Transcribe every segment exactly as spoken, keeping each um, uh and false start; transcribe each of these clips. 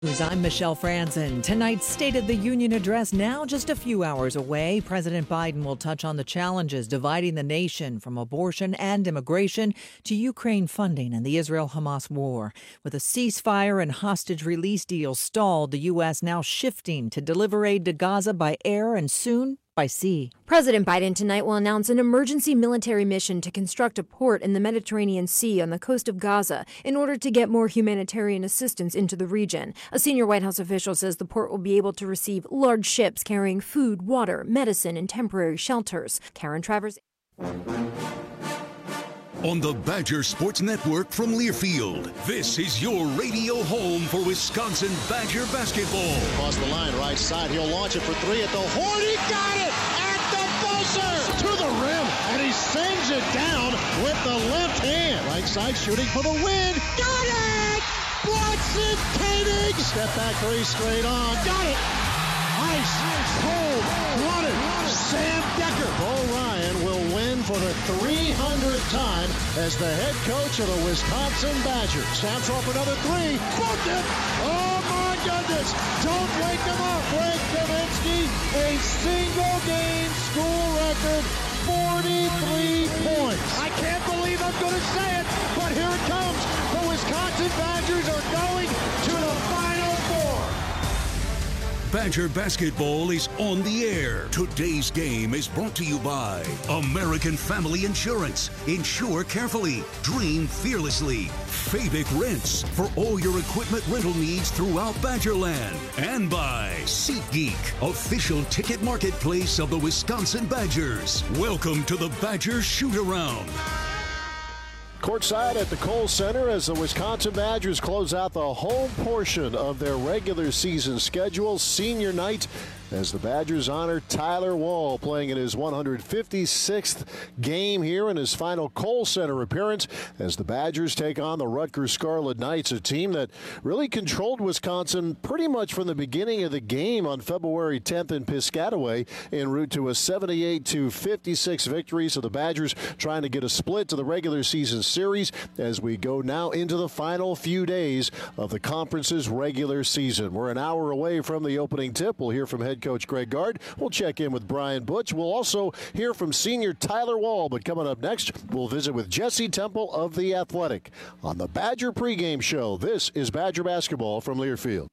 I'm Michelle Franzen. Tonight's State of the Union address now just a few hours away. President Biden will touch on the challenges dividing the nation, from abortion and immigration to Ukraine funding and the Israel-Hamas war. With a ceasefire and hostage release deal stalled, the U S now shifting to deliver aid to Gaza by air and soon by sea. President Biden tonight will announce an emergency military mission to construct a port in the Mediterranean Sea on the coast of Gaza in order to get more humanitarian assistance into the region. A senior White House official says the port will be able to receive large ships carrying food, water, medicine, and temporary shelters. Karen Travers. On the Badger Sports Network from Learfield, this is your radio home for Wisconsin Badger basketball. Across the line, right side, he'll launch it for three at the horn. He got it at the buzzer to the rim, and he sends it down with the left hand. Right side, shooting for the win. Got it! Bronson Koenig! Step back three straight on. Got it! Ice, cold, blooded. Sam Decker. Bo Ryan will win for the three hundredth time as the head coach of the Wisconsin Badgers. Snaps off another three. Booked it. Oh my goodness. Don't wake him up. Frank Kaminsky, a single game school record, forty-three points. I can't believe I'm going to say it, but here it comes. The Wisconsin Badgers are going to the Final Four. Badger basketball is on the air. Today's game is brought to you by American Family Insurance. Insure carefully. Dream fearlessly. Fabic Rents for all your equipment rental needs throughout Badgerland. And by SeatGeek, official ticket marketplace of the Wisconsin Badgers. Welcome to the Badger Shoot-Around. Courtside at the Kohl Center as the Wisconsin Badgers close out the home portion of their regular season schedule. Senior night as the Badgers honor Tyler Wahl, playing in his one hundred fifty-sixth game here in his final Kohl Center appearance as the Badgers take on the Rutgers Scarlet Knights, a team that really controlled Wisconsin pretty much from the beginning of the game on February tenth in Piscataway, en route to a seventy-eight to fifty-six victory. So the Badgers trying to get a split to the regular season series as we go now into the final few days of the conference's regular season. We're an hour away from the opening tip. We'll hear from head coach Greg Gard. We'll check in with Brian Butch. We'll also hear from senior Tyler Wahl. But coming up next, we'll visit with Jesse Temple of The Athletic on the Badger pregame show. This is Badger basketball from Learfield.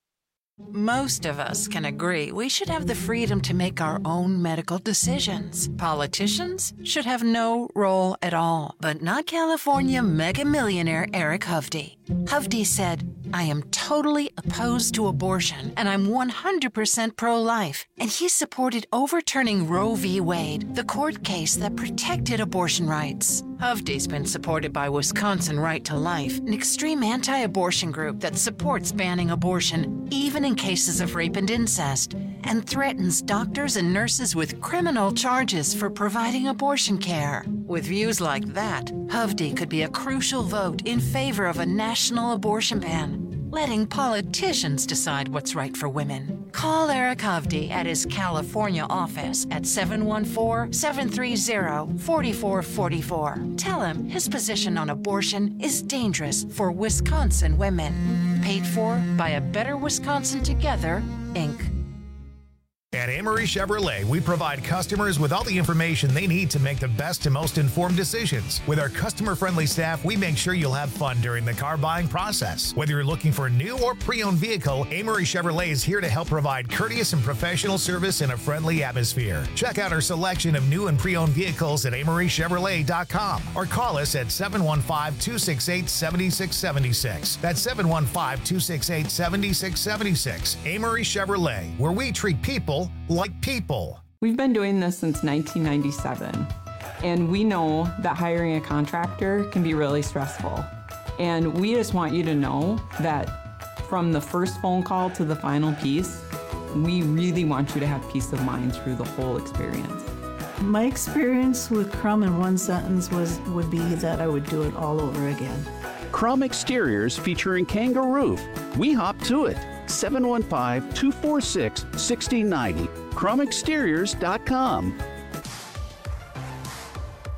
Most of us can agree we should have the freedom to make our own medical decisions. Politicians should have no role at all, but not California mega millionaire Eric Hovde. Hovde said, "I am totally opposed to abortion, and I'm one hundred percent pro-life." And he supported overturning Roe v. Wade, the court case that protected abortion rights. Hovde's been supported by Wisconsin Right to Life, an extreme anti-abortion group that supports banning abortion, even in cases of rape and incest, and threatens doctors and nurses with criminal charges for providing abortion care. With views like that, Hovde could be a crucial vote in favor of a national abortion ban, letting politicians decide what's right for women. Call Eric Hovde at his California office at seven one four, seven three zero, four four four four. Tell him his position on abortion is dangerous for Wisconsin women. Paid for by A Better Wisconsin Together, Incorporated. At Amory Chevrolet, we provide customers with all the information they need to make the best and most informed decisions. With our customer-friendly staff, we make sure you'll have fun during the car buying process. Whether you're looking for a new or pre-owned vehicle, Amory Chevrolet is here to help provide courteous and professional service in a friendly atmosphere. Check out our selection of new and pre-owned vehicles at amory chevrolet dot com or call us at seven one five, two six eight, seven six seven six. That's seven one five, two six eight, seven six seven six. Amory Chevrolet, where we treat people like people. We've been doing this since nineteen ninety-seven, and we know that hiring a contractor can be really stressful. And we just want you to know that from the first phone call to the final piece, we really want you to have peace of mind through the whole experience. My experience with Crum in one sentence was would be that I would do it all over again. Crum Exteriors featuring Kangaroo. We hop to it. seven one five, two four six, one six nine zero. crum exteriors dot com.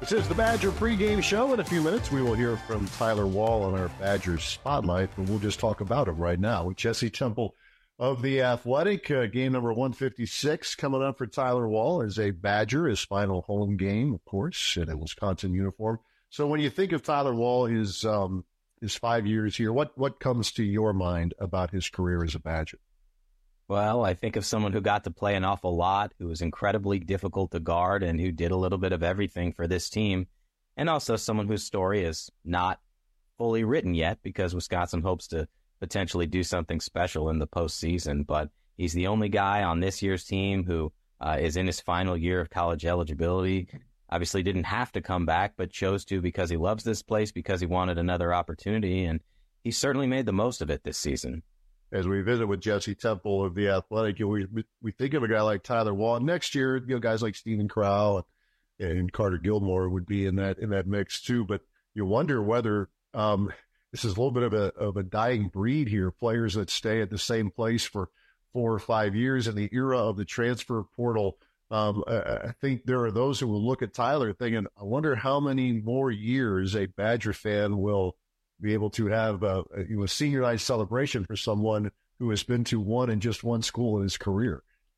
This is the Badger pregame show. In a few minutes, we will hear from Tyler Wahl on our Badgers Spotlight, but we'll just talk about him right now with Jesse Temple of The Athletic. Uh, game number one fifty-six coming up for Tyler Wahl as a Badger, his final home game, of course, in a Wisconsin uniform. So when you think of Tyler Wahl, his, um, his five years here, what, what comes to your mind about his career as a Badger? Well, I think of someone who got to play an awful lot, who was incredibly difficult to guard, and who did a little bit of everything for this team, and also someone whose story is not fully written yet because Wisconsin hopes to potentially do something special in the postseason. But he's the only guy on this year's team who uh, is in his final year of college eligibility. Obviously didn't have to come back, but chose to because he loves this place, because he wanted another opportunity, and he certainly made the most of it this season. As we visit with Jesse Temple of The Athletic, you know, we we think of a guy like Tyler Wahl. Next year, you know, guys like Stephen Crowl and, and Carter Gilmore would be in that in that mix too. But you wonder whether um, this is a little bit of a of a dying breed here. Players that stay at the same place for four or five years in the era of the transfer portal. Um, I, I think there are those who will look at Tyler thinking, I wonder how many more years a Badger fan will be able to have a, a senior night celebration for someone who has been to one and just one school in his career.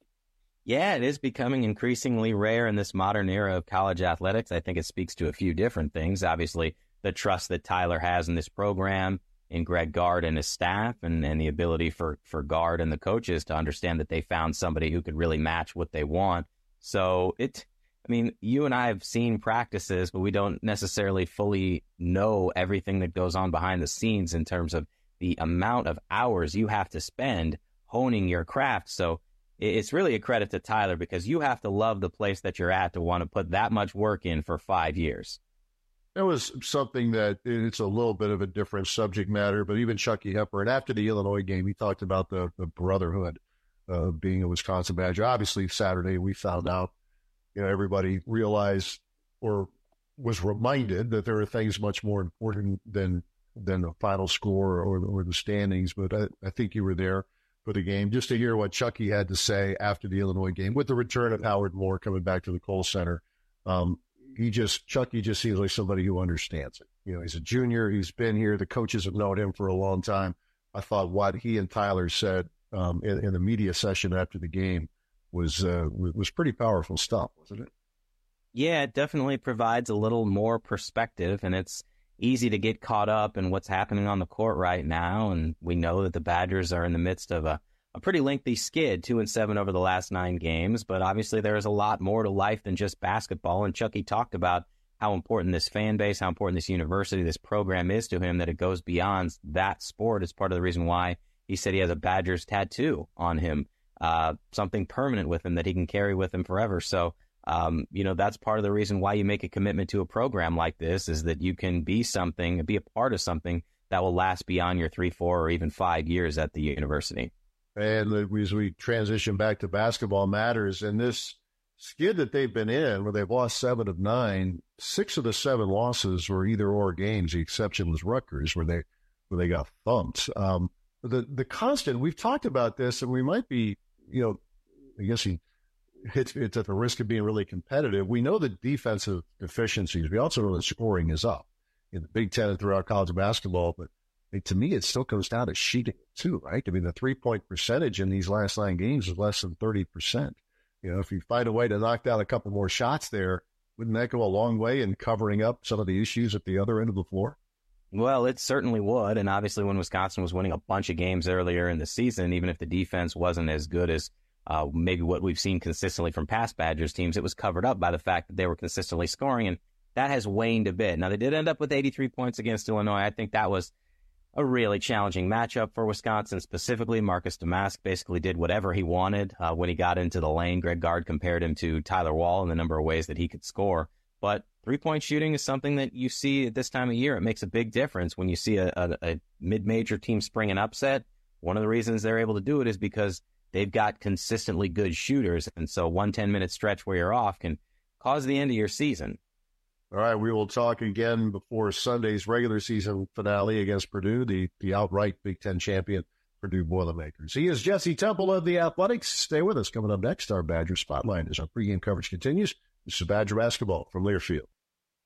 Yeah, it is becoming increasingly rare in this modern era of college athletics. I think it speaks to a few different things. Obviously, the trust that Tyler has in this program, in Greg Gard and his staff, and, and the ability for, for Gard and the coaches to understand that they found somebody who could really match what they want. So it... I mean, you and I have seen practices, but we don't necessarily fully know everything that goes on behind the scenes in terms of the amount of hours you have to spend honing your craft. So it's really a credit to Tyler because you have to love the place that you're at to want to put that much work in for five years. That was something that it's a little bit of a different subject matter, but even Chucky Hepburn, after the Illinois game, he talked about the, the brotherhood of uh, being a Wisconsin Badger. Obviously, Saturday we found out. You know, everybody realized or was reminded that there are things much more important than than the final score or, or the standings. But I, I think you were there for the game. Just to hear what Chucky had to say after the Illinois game, with the return of Howard Moore coming back to the Kohl Center, um, he just Chucky just seems like somebody who understands it. You know, he's a junior. He's been here. The coaches have known him for a long time. I thought what he and Tyler said um, in, in the media session after the game was uh, was pretty powerful stuff, wasn't it? Yeah, it definitely provides a little more perspective, and it's easy to get caught up in what's happening on the court right now. And we know that the Badgers are in the midst of a, a pretty lengthy skid, two and seven over the last nine games. But obviously there is a lot more to life than just basketball. And Chucky talked about how important this fan base, how important this university, this program is to him, that it goes beyond that sport. It's part of the reason why he said he has a Badgers tattoo on him. Uh, something permanent with him that he can carry with him forever. So, um, you know, that's part of the reason why you make a commitment to a program like this, is that you can be something, be a part of something that will last beyond your three, four, or even five years at the university. And as we transition back to basketball matters, and this skid that they've been in, where they've lost seven of nine, six of the seven losses were either or games. The exception was Rutgers, where they where they got thumped. Um, the the constant, we've talked about this, and we might be, you know, I guess he hits it's at the risk of being really competitive. We know the defensive deficiencies. We also know the scoring is up in the Big Ten and throughout college basketball. But I mean, to me, it still comes down to shooting too, right? I mean, the three-point percentage in these last nine games is less than thirty percent. You know, if you find a way to knock down a couple more shots there, wouldn't that go a long way in covering up some of the issues at the other end of the floor? Well, it certainly would. And obviously when Wisconsin was winning a bunch of games earlier in the season, even if the defense wasn't as good as uh, maybe what we've seen consistently from past Badgers teams, it was covered up by the fact that they were consistently scoring. And that has waned a bit. Now, they did end up with eighty-three points against Illinois. I think that was a really challenging matchup for Wisconsin specifically. Marcus Domask basically did whatever he wanted uh, when he got into the lane. Greg Gard compared him to Tyler Wahl in the number of ways that he could score. But three-point shooting is something that you see at this time of year. It makes a big difference when you see a, a, a mid-major team spring an upset. One of the reasons they're able to do it is because they've got consistently good shooters. And so one ten-minute stretch where you're off can cause the end of your season. All right, we will talk again before Sunday's regular season finale against Purdue, the, the outright Big Ten champion Purdue Boilermakers. He is Jesse Temple of The Athletics. Stay with us. Coming up next, our Badger Spotlight as our pregame coverage continues. This is Badger Basketball from Learfield.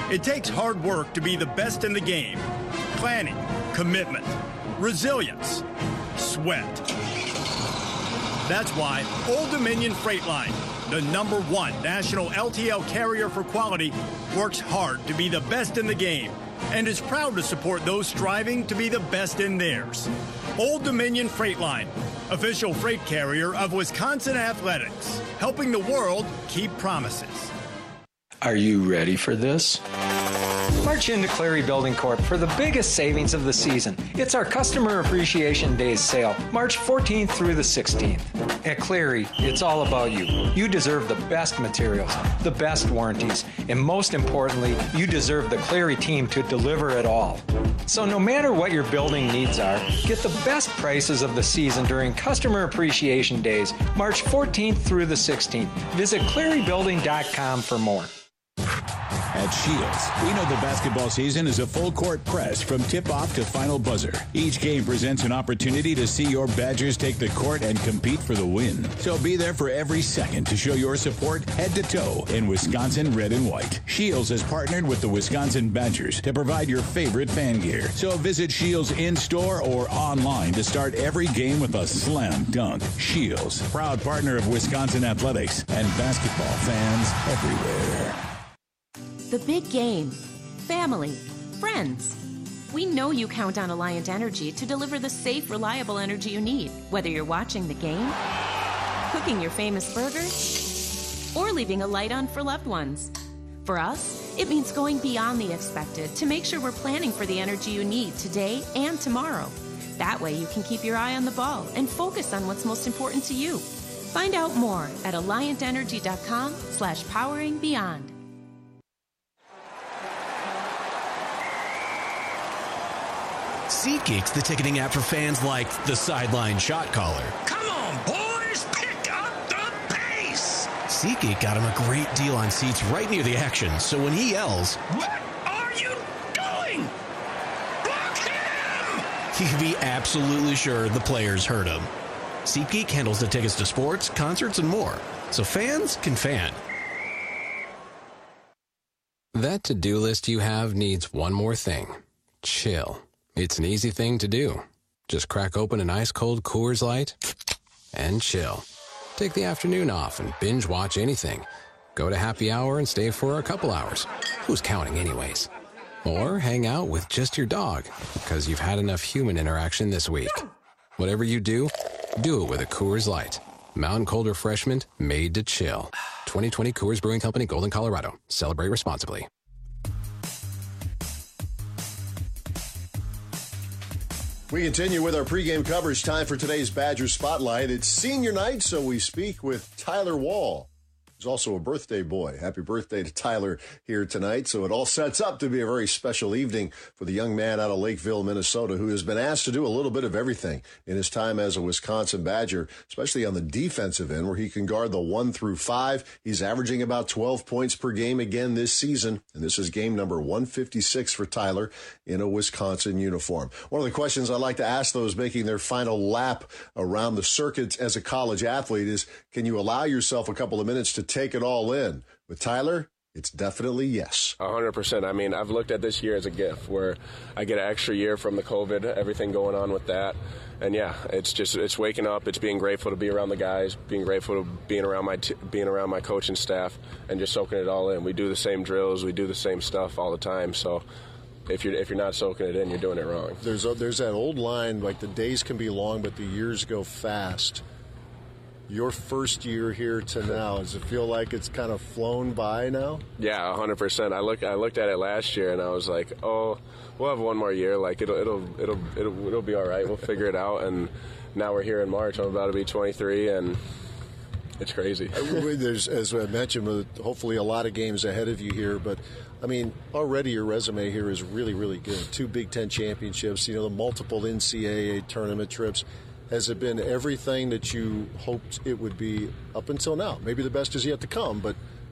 It takes hard work to be the best in the game. Planning, commitment, resilience, sweat. That's why Old Dominion Freight Line, the number one national L T L carrier for quality, works hard to be the best in the game and is proud to support those striving to be the best in theirs. Old Dominion Freight Line, official freight carrier of Wisconsin Athletics, helping the world keep promises. Are you ready for this? March into Cleary Building Corp for the biggest savings of the season. It's our Customer Appreciation Days sale, March fourteenth through the sixteenth. At Cleary, it's all about you. You deserve the best materials, the best warranties, and most importantly, you deserve the Cleary team to deliver it all. So no matter what your building needs are, get the best prices of the season during Customer Appreciation Days, March fourteenth through the sixteenth. Visit cleary building dot com for more. At Shields, we know the basketball season is a full court press from tip-off to final buzzer. Each game presents an opportunity to see your Badgers take the court and compete for the win. So be there for every second to show your support head to toe in Wisconsin red and white. Shields has partnered with the Wisconsin Badgers to provide your favorite fan gear. So visit Shields in-store or online to start every game with a slam dunk. Shields, proud partner of Wisconsin Athletics and basketball fans everywhere. The big game, family, friends. We know you count on Alliant Energy to deliver the safe, reliable energy you need, whether you're watching the game, cooking your famous burgers, or leaving a light on for loved ones. For us, it means going beyond the expected to make sure we're planning for the energy you need today and tomorrow. That way you can keep your eye on the ball and focus on what's most important to you. Find out more at alliant energy dot com slash powering beyond. SeatGeek's the ticketing app for fans like the sideline shot caller. Come on, boys, pick up the pace! SeatGeek got him a great deal on seats right near the action, so when he yells, "What are you doing? Block him!" he can be absolutely sure the players heard him. SeatGeek handles the tickets to sports, concerts, and more, so fans can fan. That to-do list you have needs one more thing. Chill. It's an easy thing to do. Just crack open an ice-cold Coors Light and chill. Take the afternoon off and binge watch anything. Go to happy hour and stay for a couple hours. Who's counting anyways? Or hang out with just your dog, because you've had enough human interaction this week. Whatever you do, do it with a Coors Light. Mountain Cold Refreshment made to chill. twenty twenty Coors Brewing Company, Golden, Colorado. Celebrate responsibly. We continue with our pregame coverage. Time for today's Badger Spotlight. It's senior night, so we speak with Tyler Wall. He's also a birthday boy. Happy birthday to Tyler here tonight. So it all sets up to be a very special evening for the young man out of Lakeville, Minnesota, who has been asked to do a little bit of everything in his time as a Wisconsin Badger, especially on the defensive end where he can guard the one through five. He's averaging about twelve points per game again this season. And this is game number one fifty-six for Tyler in a Wisconsin uniform. One of the questions I like to ask those making their final lap around the circuit as a college athlete is, can you allow yourself a couple of minutes to take it all in? With Tyler, it's definitely yes. one hundred percent. I mean, I've looked at this year as a gift where I get an extra year from the COVID, everything going on with that. And yeah, it's just, it's waking up, it's being grateful to be around the guys, being grateful to being around my t- being around my coaching staff, and just soaking it all in. We do the same drills, we do the same stuff all the time, so if you're if you're not soaking it in, you're doing it wrong. There's a, there's that old line, like the days can be long, but the years go fast. Your first year here to now, does it feel like it's kind of flown by now? Yeah, one hundred percent. I look I looked at it last year and I was like, oh, we'll have one more year. Like it'll it'll it'll it'll, it'll be all right. We'll figure it out. And now we're here in March. I'm about to be twenty-three, and it's crazy. There's, as I mentioned, hopefully a lot of games ahead of you here, but I mean, already your resume here is really, really good. Two Big Ten championships, you know, the multiple N C double A tournament trips. Has it been everything that you hoped it would be up until now? Maybe the best is yet to come, but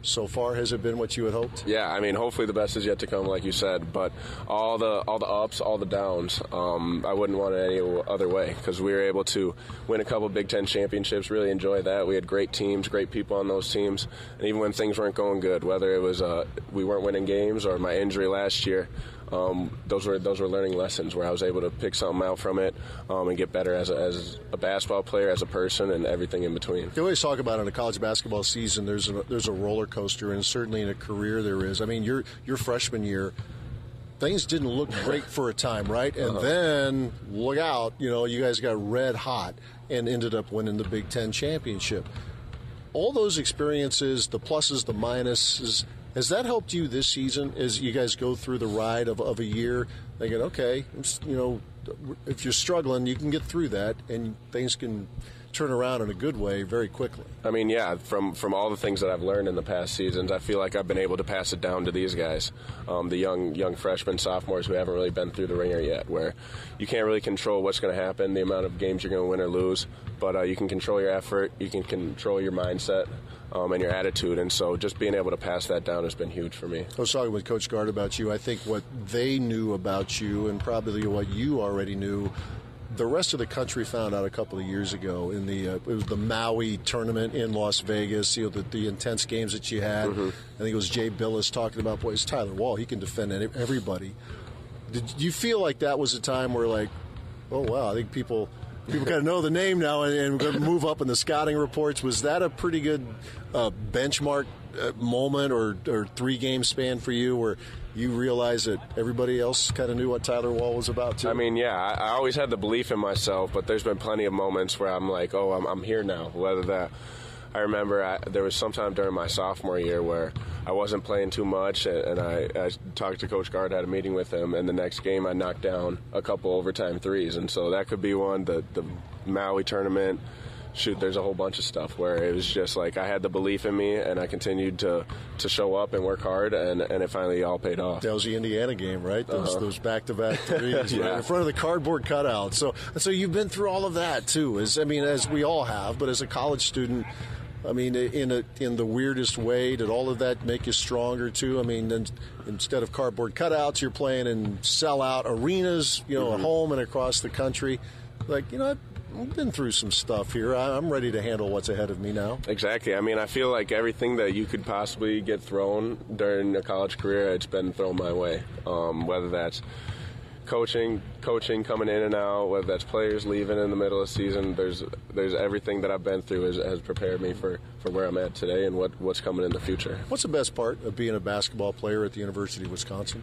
so far? Has it been what you had hoped? Yeah, I mean, hopefully the best is yet to come, like you said. But all the all the ups, all the downs, um, I wouldn't want it any other way, because we were able to win a couple Big Ten championships, really enjoy that. We had great teams, great people on those teams. And even when things weren't going good, whether it was uh, we weren't winning games or my injury last year, Um, those were those were learning lessons where I was able to pick something out from it um, and get better as a, as a basketball player, as a person, and everything in between. You always talk about in a college basketball season, there's a, there's a roller coaster, and certainly in a career there is. I mean, your your freshman year, things didn't look great for a time, right? And uh-huh. then look out, you know, you guys got red hot and ended up winning the Big Ten championship. All those experiences, the pluses, the minuses. Has that helped you this season as you guys go through the ride of, of a year, thinking, okay, you know, if you're struggling, you can get through that and things can turn around in a good way very quickly? I mean, yeah, from, from all the things that I've learned in the past seasons, I feel like I've been able to pass it down to these guys, um, the young young freshmen, sophomores who haven't really been through the ringer yet, where you can't really control what's going to happen, the amount of games you're going to win or lose, but uh, you can control your effort, you can control your mindset. Um, and your attitude, and so just being able to pass that down has been huge for me. I was talking with Coach Gard about you. I think what they knew about you, and probably what you already knew, the rest of the country found out a couple of years ago in the uh, it was the Maui tournament in Las Vegas. You know, the, the intense games that you had. Mm-hmm. I think it was Jay Billis talking about, boy, it's Tyler Wall. He can defend everybody. Did you feel like that was a time where, like, oh wow, I think people. People kind of know the name now and, and going to move up in the scouting reports. Was that a pretty good uh, benchmark uh, moment or, or three-game span for you where you realized that everybody else kind of knew what Tyler Wall was about, too? I mean, yeah, I, I always had the belief in myself, but there's been plenty of moments where I'm like, oh, I'm, I'm here now, whether that – I remember I, there was some time during my sophomore year where I wasn't playing too much, and, and I, I talked to Coach Gard, had a meeting with him, and the next game I knocked down a couple overtime threes, and so that could be one. The, the Maui tournament, shoot, there's a whole bunch of stuff where it was just like I had the belief in me, and I continued to, to show up and work hard, and, and it finally all paid off. That was the Indiana game, right? Those, uh-huh. those back-to-back threes yeah. right in front of the cardboard cutout. So, so you've been through all of that, too. As I mean, as we all have, but as a college student, I mean, in a, in the weirdest way, did all of that make you stronger, too? I mean, then instead of cardboard cutouts, you're playing in sellout arenas, you know, mm-hmm. at home and across the country. Like, you know, I've been through some stuff here. I'm ready to handle what's ahead of me now. Exactly. I mean, I feel like everything that you could possibly get thrown during a college career, it's been thrown my way, um, whether that's coaching, coaching coming in and out, whether that's players leaving in the middle of the season. There's there's everything that I've been through has, has prepared me for, for where I'm at today and what, what's coming in the future. What's the best part of being a basketball player at the University of Wisconsin?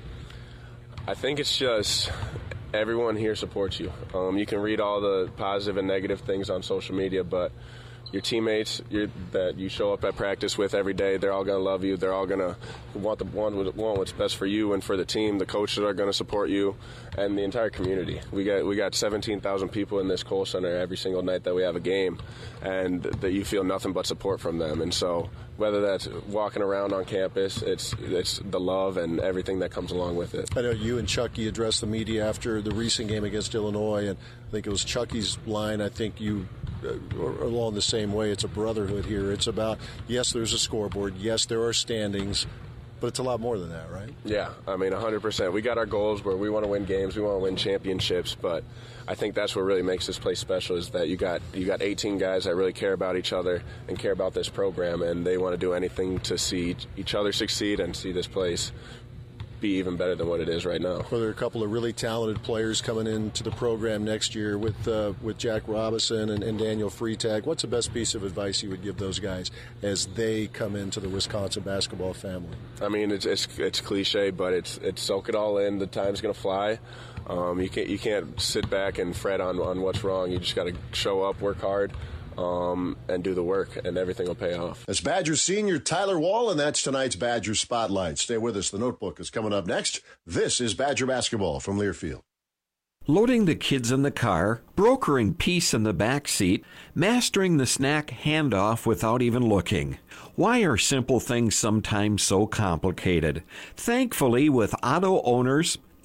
I think it's just everyone here supports you. Um, you can read all the positive and negative things on social media, but your teammates your, that you show up at practice with every day, they're all going to love you. They're all going to want the want, want what's best for you and for the team. The coaches are going to support you, and the entire community. We got we got seventeen thousand people in this Kohl Center every single night that we have a game, and that you feel nothing but support from them. And so whether that's walking around on campus, it's it's the love and everything that comes along with it. I know you and Chucky addressed the media after the recent game against Illinois, and I think it was Chucky's line. I think you uh, along the same way. It's a brotherhood here. It's about, yes, there's a scoreboard. Yes, there are standings. But it's a lot more than that, right? Yeah, I mean, one hundred percent. We got our goals where we want to win games, we want to win championships, but I think that's what really makes this place special is that you got you got eighteen guys that really care about each other and care about this program, and they want to do anything to see each other succeed and see this place be even better than what it is right now. Well, there are a couple of really talented players coming into the program next year with uh, with Jack Robinson and, and Daniel Freitag. What's the best piece of advice you would give those guys as they come into the Wisconsin basketball family? I mean, it's it's, it's cliche, but it's it's soak it all in. The time's going to fly. Um, you can't you can't sit back and fret on, on what's wrong. You just got to show up, work hard. Um, and do the work, and everything will pay off. That's Badgers senior Tyler Wall, and that's tonight's Badgers Spotlight. Stay with us. The Notebook is coming up next. This is Badger Basketball from Learfield. Loading the kids in the car, brokering peace in the back seat, mastering the snack handoff without even looking. Why are simple things sometimes so complicated? Thankfully, with auto owners,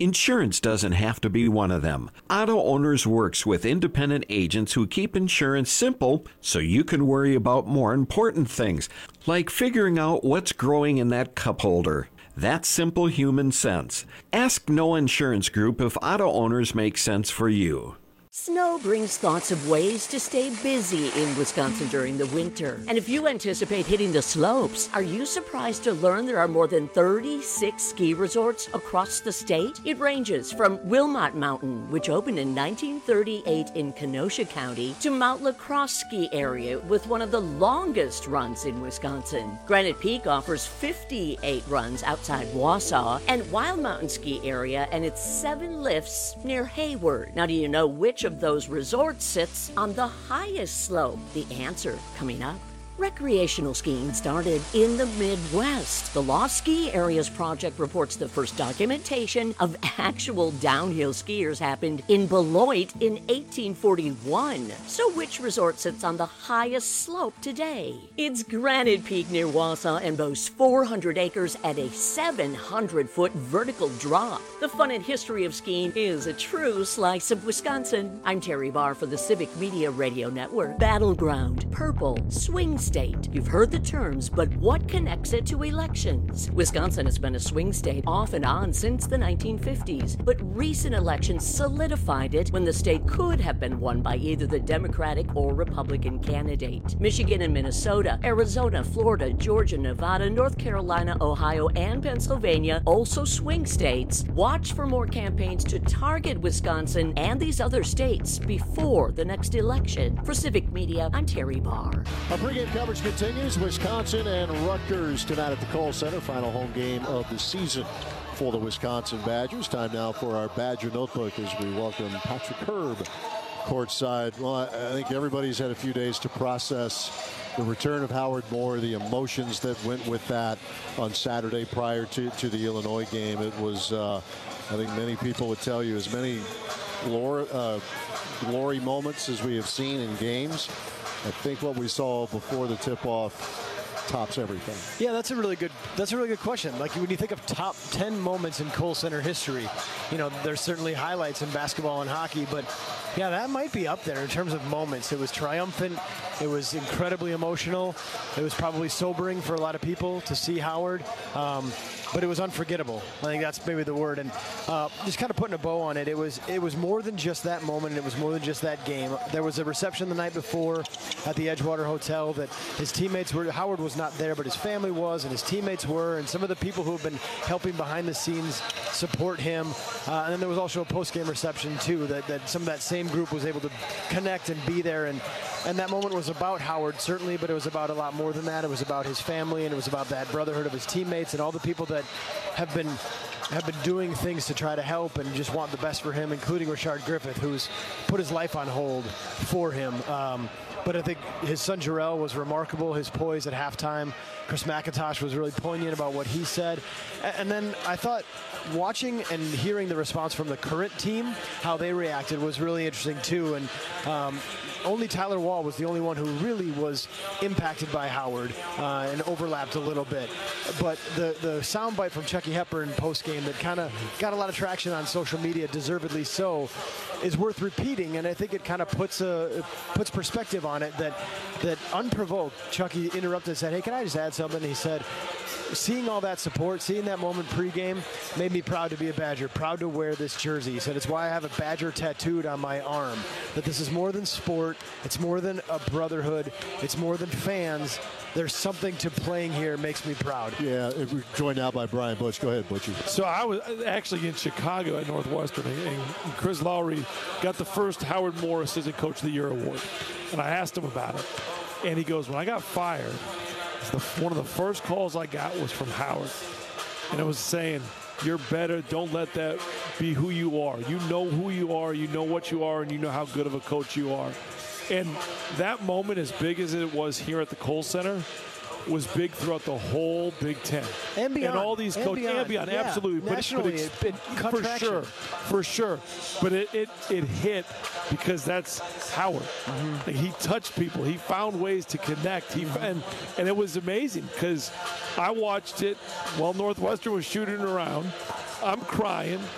Insurance doesn't have to be one of them. Auto Owners works with independent agents who keep insurance simple so you can worry about more important things, like figuring out what's growing in that cup holder. That's simple human sense. Ask No Insurance Group if Auto Owners make sense for you. Snow brings thoughts of ways to stay busy in Wisconsin during the winter. And if you anticipate hitting the slopes, are you surprised to learn there are more than thirty-six ski resorts across the state? It ranges from Wilmot Mountain, which opened in nineteen thirty-eight in Kenosha County, to Mount Lacrosse Ski Area with one of the longest runs in Wisconsin. Granite Peak offers fifty-eight runs outside Wausau, and Wild Mountain Ski Area and its seven lifts near Hayward. Now, do you know which of those resorts sits on the highest slope? The answer coming up. Recreational skiing started in the Midwest. The Lost Ski Areas Project reports the first documentation of actual downhill skiers happened in Beloit in eighteen forty-one. So which resort sits on the highest slope today? It's Granite Peak near Wausau and boasts four hundred acres at a seven hundred foot vertical drop. The fun and history of skiing is a true slice of Wisconsin. I'm Terry Barr for the Civic Media Radio Network. Battleground, purple, swing state. You've heard the terms, but what connects it to elections? Wisconsin has been a swing state off and on since the nineteen fifties, but recent elections solidified it when the state could have been won by either the Democratic or Republican candidate. Michigan and Minnesota, Arizona, Florida, Georgia, Nevada, North Carolina, Ohio, and Pennsylvania, also swing states. Watch for more campaigns to target Wisconsin and these other states before the next election. For Civic Media, I'm Terry Barr. Our pregame coverage continues. Wisconsin and Rutgers tonight at the Kohl Center. Final home game of the season for the Wisconsin Badgers. Time now for our Badger Notebook as we welcome Patrick Herb courtside. Well, I, I think everybody's had a few days to process the return of Howard Moore, the emotions that went with that on Saturday prior to, to the Illinois game. It was, uh, I think many people would tell you, as many glory, uh, glory moments as we have seen in games. I think what we saw before the tip-off tops everything. Yeah, that's a really good that's a really good question. Like, when you think of top ten moments in Kohl Center history, you know, there's certainly highlights in basketball and hockey, but yeah, that might be up there in terms of moments. It was triumphant. It was incredibly emotional. It was probably sobering for a lot of people to see Howard. Um, but it was unforgettable. I think that's maybe the word. And uh, just kind of putting a bow on it, it was it was more than just that moment, and it was more than just that game. There was a reception the night before at the Edgewater Hotel that his teammates were, Howard was not there, but his family was, and his teammates were, and some of the people who have been helping behind the scenes support him. Uh, and then there was also a post-game reception, too, that, that some of that same group was able to connect and be there. And, and that moment was about Howard, certainly, but it was about a lot more than that. It was about his family, and it was about that brotherhood of his teammates and all the people that have been have been doing things to try to help and just want the best for him, including Rashard Griffith, who's put his life on hold for him. Um, but I think his son Jarrell was remarkable, his poise at halftime. Chris McIntosh was really poignant about what he said. And then I thought watching and hearing the response from the current team, how they reacted, was really interesting too. And um, only Tyler Wall was the only one who really was impacted by Howard uh, and overlapped a little bit. But the, the soundbite from Chucky Hepburn post-game that kind of got a lot of traction on social media, deservedly so, is worth repeating. And I think it kind of puts a puts perspective on it that, that unprovoked, Chucky interrupted and said, "Hey, can I just add something?" He said, seeing all that support, seeing that moment pregame made me proud to be a Badger, proud to wear this jersey. He said, it's why I have a Badger tattooed on my arm, that this is more than sport, it's more than a brotherhood, it's more than fans. There's something to playing here, makes me proud. Yeah, we're joined now by Brian Butch. Go ahead, Butchie. So I was actually in Chicago at Northwestern, and Chris Lowry got the first Howard Moore Assistant Coach of the Year award. And I asked him about it. And he goes, when I got fired, the, one of the first calls I got was from Howard. And it was saying, you're better. Don't let that be who you are. You know who you are. You know what you are. And you know how good of a coach you are. And that moment, as big as it was here at the Kohl Center, was big throughout the whole Big Ten. And beyond. And all these and coaches. Beyond. And beyond, yeah. absolutely. Nationally, but, but it, it cut for traction. sure. For sure. But it, it, it hit because that's Howard. Mm-hmm. Like, he touched people. He found ways to connect. He mm-hmm. and, and it was amazing because I watched it while Northwestern was shooting around. I'm crying.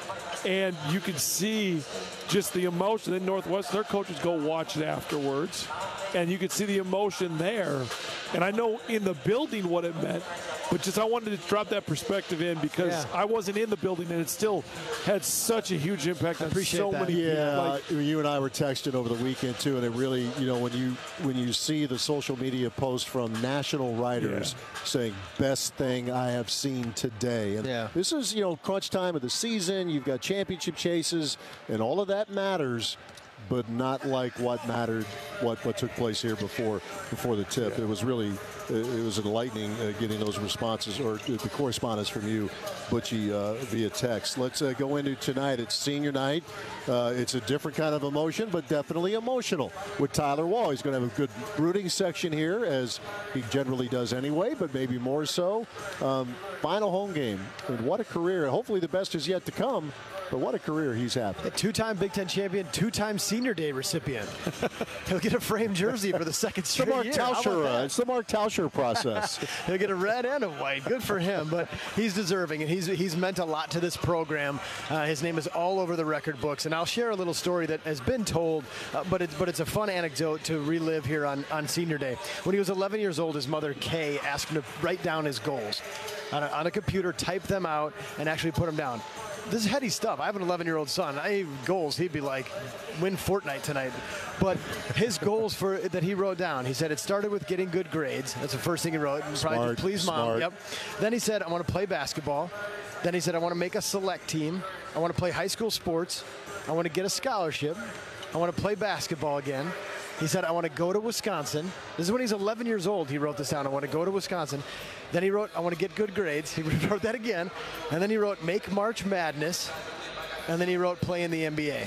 And you can see just the emotion. Then Northwestern, their coaches go watch it afterwards. And you could see the emotion there. And I know in the building what it meant, but just I wanted to drop that perspective in because yeah. I wasn't in the building, and it still had such a huge impact on so that. many yeah, people. Like, you and I were texting over the weekend too, and it really, you know, when you when you see the social media posts from national writers yeah. saying best thing I have seen today, and yeah. this is, you know, crunch time of the season. You've got championship chases, and all of that matters. But not like what mattered, what, what took place here before before the tip. Yeah. It was really, it was enlightening uh, getting those responses or the correspondence from you, Butchie, uh, via text. Let's uh, go into tonight. It's senior night. Uh, it's a different kind of emotion, but definitely emotional with Tyler Wahl. He's going to have a good rooting section here, as he generally does anyway, but maybe more so. Um, final home game, and what a career. Hopefully the best is yet to come. But what a career he's had. A two-time Big Ten champion, two-time Senior Day recipient. He'll get a framed jersey for the second straight the Mark year. Tauscher, uh, it's the Mark Tauscher process. He'll get a red and a white. Good for him. But he's deserving, and he's he's meant a lot to this program. Uh, his name is all over the record books. And I'll share a little story that has been told, uh, but it's but it's a fun anecdote to relive here on, on Senior Day. When he was eleven years old, his mother, Kay, asked him to write down his goals on a, on a computer, type them out, and actually put them down. This is heady stuff. I have an eleven-year-old son. I have goals. He'd be like, win Fortnite tonight. But his goals for that he wrote down, he said it started with getting good grades. That's the first thing he wrote. Smart, Probably please mom. smart. Yep. Then he said, I want to play basketball. Then he said, I want to make a select team. I want to play high school sports. I want to get a scholarship. I want to play basketball again. He said, I want to go to Wisconsin. This is when he's eleven years old. He wrote this down. I want to go to Wisconsin. Then he wrote, I want to get good grades. He wrote that again. And then he wrote, make March Madness. And then he wrote, play in the N B A.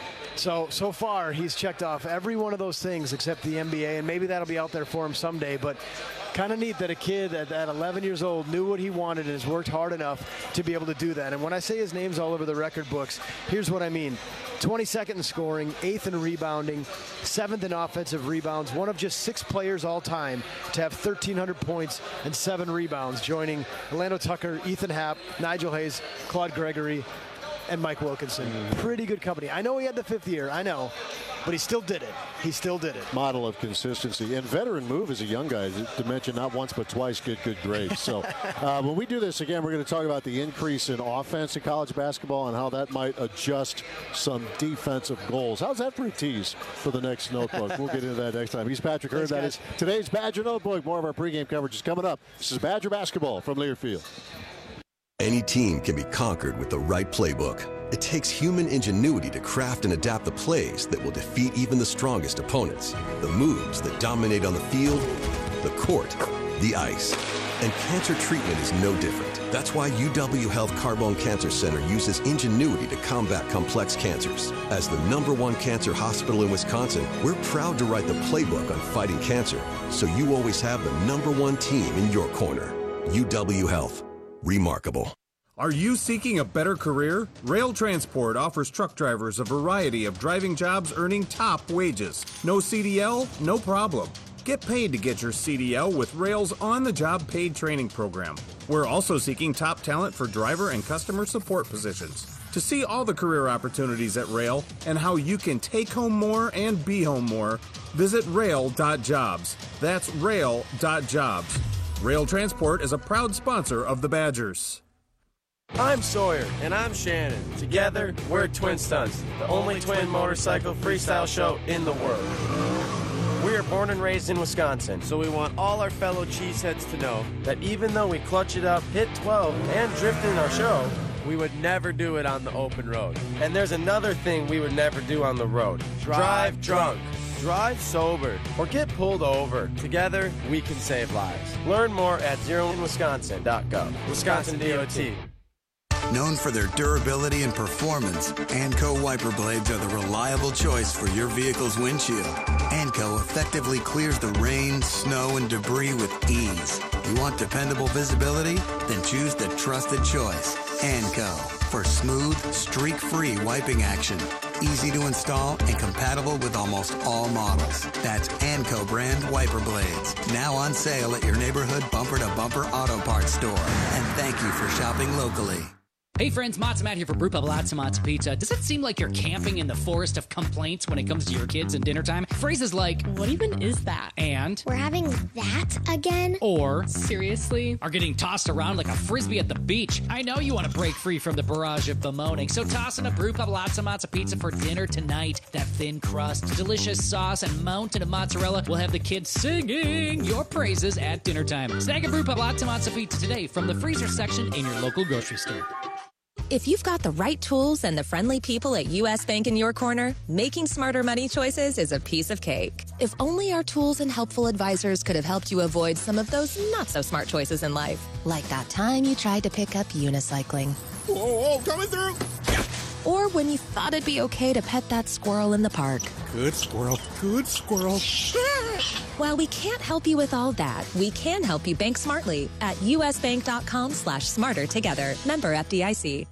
So, so far, he's checked off every one of those things except the N B A. And maybe that'll be out there for him someday. But kind of neat that a kid at, at eleven years old knew what he wanted and has worked hard enough to be able to do that. And when I say his name's all over the record books, here's what I mean. twenty-second in scoring, eighth in rebounding, seventh in offensive rebounds, one of just six players all time to have thirteen hundred points and seven rebounds, joining Orlando Tucker, Ethan Happ, Nigel Hayes, Claude Gregory, and Mike Wilkinson. Mm-hmm. Pretty good company. I know he had the fifth year, I know, but he still did it. He still did it. Model of consistency. And veteran move as a young guy, to mention not once but twice get good grades. So uh, when we do this again, we're going to talk about the increase in offense in college basketball and how that might adjust some defensive goals. How's that for a tease for the next notebook? We'll get into that next time. He's Patrick Hearn. That is today's Badger Notebook. More of our pregame coverage is coming up. This is Badger Basketball from Learfield. Any team can be conquered with the right playbook. It takes human ingenuity to craft and adapt the plays that will defeat even the strongest opponents. The moves that dominate on the field, the court, the ice. And cancer treatment is no different. That's why U W Health Carbone Cancer Center uses ingenuity to combat complex cancers. As the number one cancer hospital in Wisconsin, we're proud to write the playbook on fighting cancer, so you always have the number one team in your corner. U W Health. Remarkable. Are you seeking a better career? Rail Transport offers truck drivers a variety of driving jobs earning top wages. No C D L? No problem. Get paid to get your C D L with Rail's on-the-job paid training program. We're also seeking top talent for driver and customer support positions. To see all the career opportunities at Rail and how you can take home more and be home more, visit rail dot jobs. That's rail dot jobs. Rail Transport is a proud sponsor of the Badgers. I'm Sawyer. And I'm Shannon. Together, we're Twin Stunts, the only twin motorcycle freestyle show in the world. We are born and raised in Wisconsin, so we want all our fellow cheeseheads to know that even though we clutch it up, hit twelve, and drift in our show, we would never do it on the open road. And there's another thing we would never do on the road. Drive drunk. Drive sober, or get pulled over. Together, we can save lives. Learn more at zero in wisconsin dot gov. Wisconsin D O T. Known for their durability and performance, ANCO wiper blades are the reliable choice for your vehicle's windshield. ANCO effectively clears the rain, snow, and debris with ease. You want dependable visibility? Then choose the trusted choice, ANCO, for smooth, streak-free wiping action. Easy to install and compatible with almost all models. That's ANCO brand wiper blades. Now on sale at your neighborhood bumper-to-bumper auto parts store. And thank you for shopping locally. Hey friends, Matzo Matt here for Brewpub Lots of Matzo Pizza. Does it seem like you're camping in the forest of complaints when it comes to your kids and dinner time? Phrases like, what even is that? And, we're having that again? Or, seriously? Are getting tossed around like a frisbee at the beach. I know you want to break free from the barrage of bemoaning, so toss in a Brewpub Lots of Matzo Pizza for dinner tonight. That thin crust, delicious sauce, and mountain of mozzarella will have the kids singing your praises at dinner time. Snag a Brewpub Lots of Matzo Pizza today from the freezer section in your local grocery store. If you've got the right tools and the friendly people at U S Bank in your corner, making smarter money choices is a piece of cake. If only our tools and helpful advisors could have helped you avoid some of those not-so-smart choices in life. Like that time you tried to pick up unicycling. Whoa, whoa, coming through! Or when you thought it'd be okay to pet that squirrel in the park. Good squirrel, good squirrel. While we can't help you with all that, we can help you bank smartly at usbank.com slash smarter together. Member F D I C.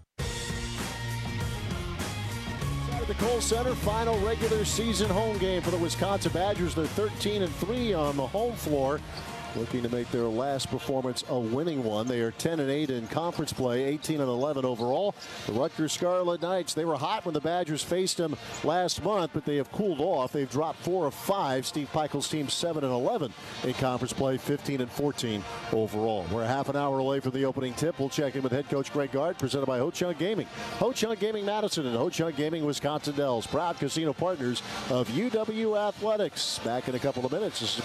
At the Kohl Center, final regular season home game for the Wisconsin Badgers. They're thirteen and three on the home floor, looking to make their last performance a winning one. They are ten and eight in conference play, eighteen and eleven overall. The Rutgers Scarlet Knights, they were hot when the Badgers faced them last month, but they have cooled off. They've dropped four of five. Steve Pikiell's team seven and eleven in conference play, fifteen and fourteen overall. We're a half an hour away from the opening tip. We'll check in with head coach Greg Gard, presented by Ho-Chunk Gaming. Ho-Chunk Gaming Madison and Ho-Chunk Gaming Wisconsin Dells, proud casino partners of U W Athletics. Back in a couple of minutes. This is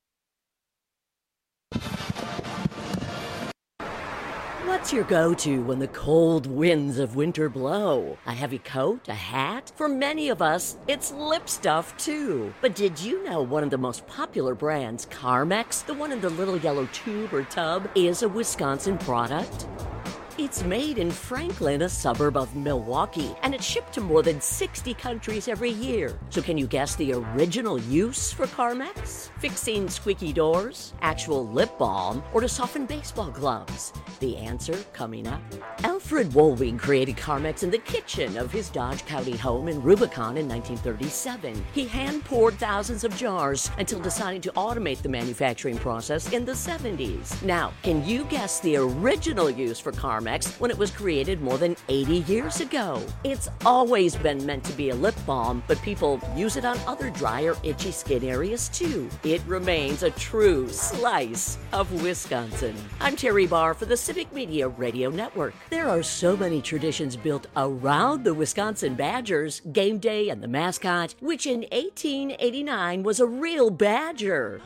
What's your go-to when the cold winds of winter blow? A heavy coat? A hat? For many of us, it's lip stuff too. But did you know one of the most popular brands, Carmex, the one in the little yellow tube or tub, is a Wisconsin product? It's made in Franklin, a suburb of Milwaukee, and it's shipped to more than sixty countries every year. So can you guess the original use for Carmex? Fixing squeaky doors, actual lip balm, or to soften baseball gloves? The answer coming up. Alfred Wohlwing created Carmex in the kitchen of his Dodge County home in Rubicon in nineteen thirty-seven. He hand-poured thousands of jars until deciding to automate the manufacturing process in the seventies. Now, can you guess the original use for Carmex when it was created more than eighty years ago? It's always been meant to be a lip balm, but people use it on other dry or itchy skin areas too. It remains a true slice of Wisconsin. I'm Terry Barr for the Civic Media Radio Network. There are so many traditions built around the Wisconsin Badgers, game day and the mascot, which in eighteen eighty-nine was a real badger.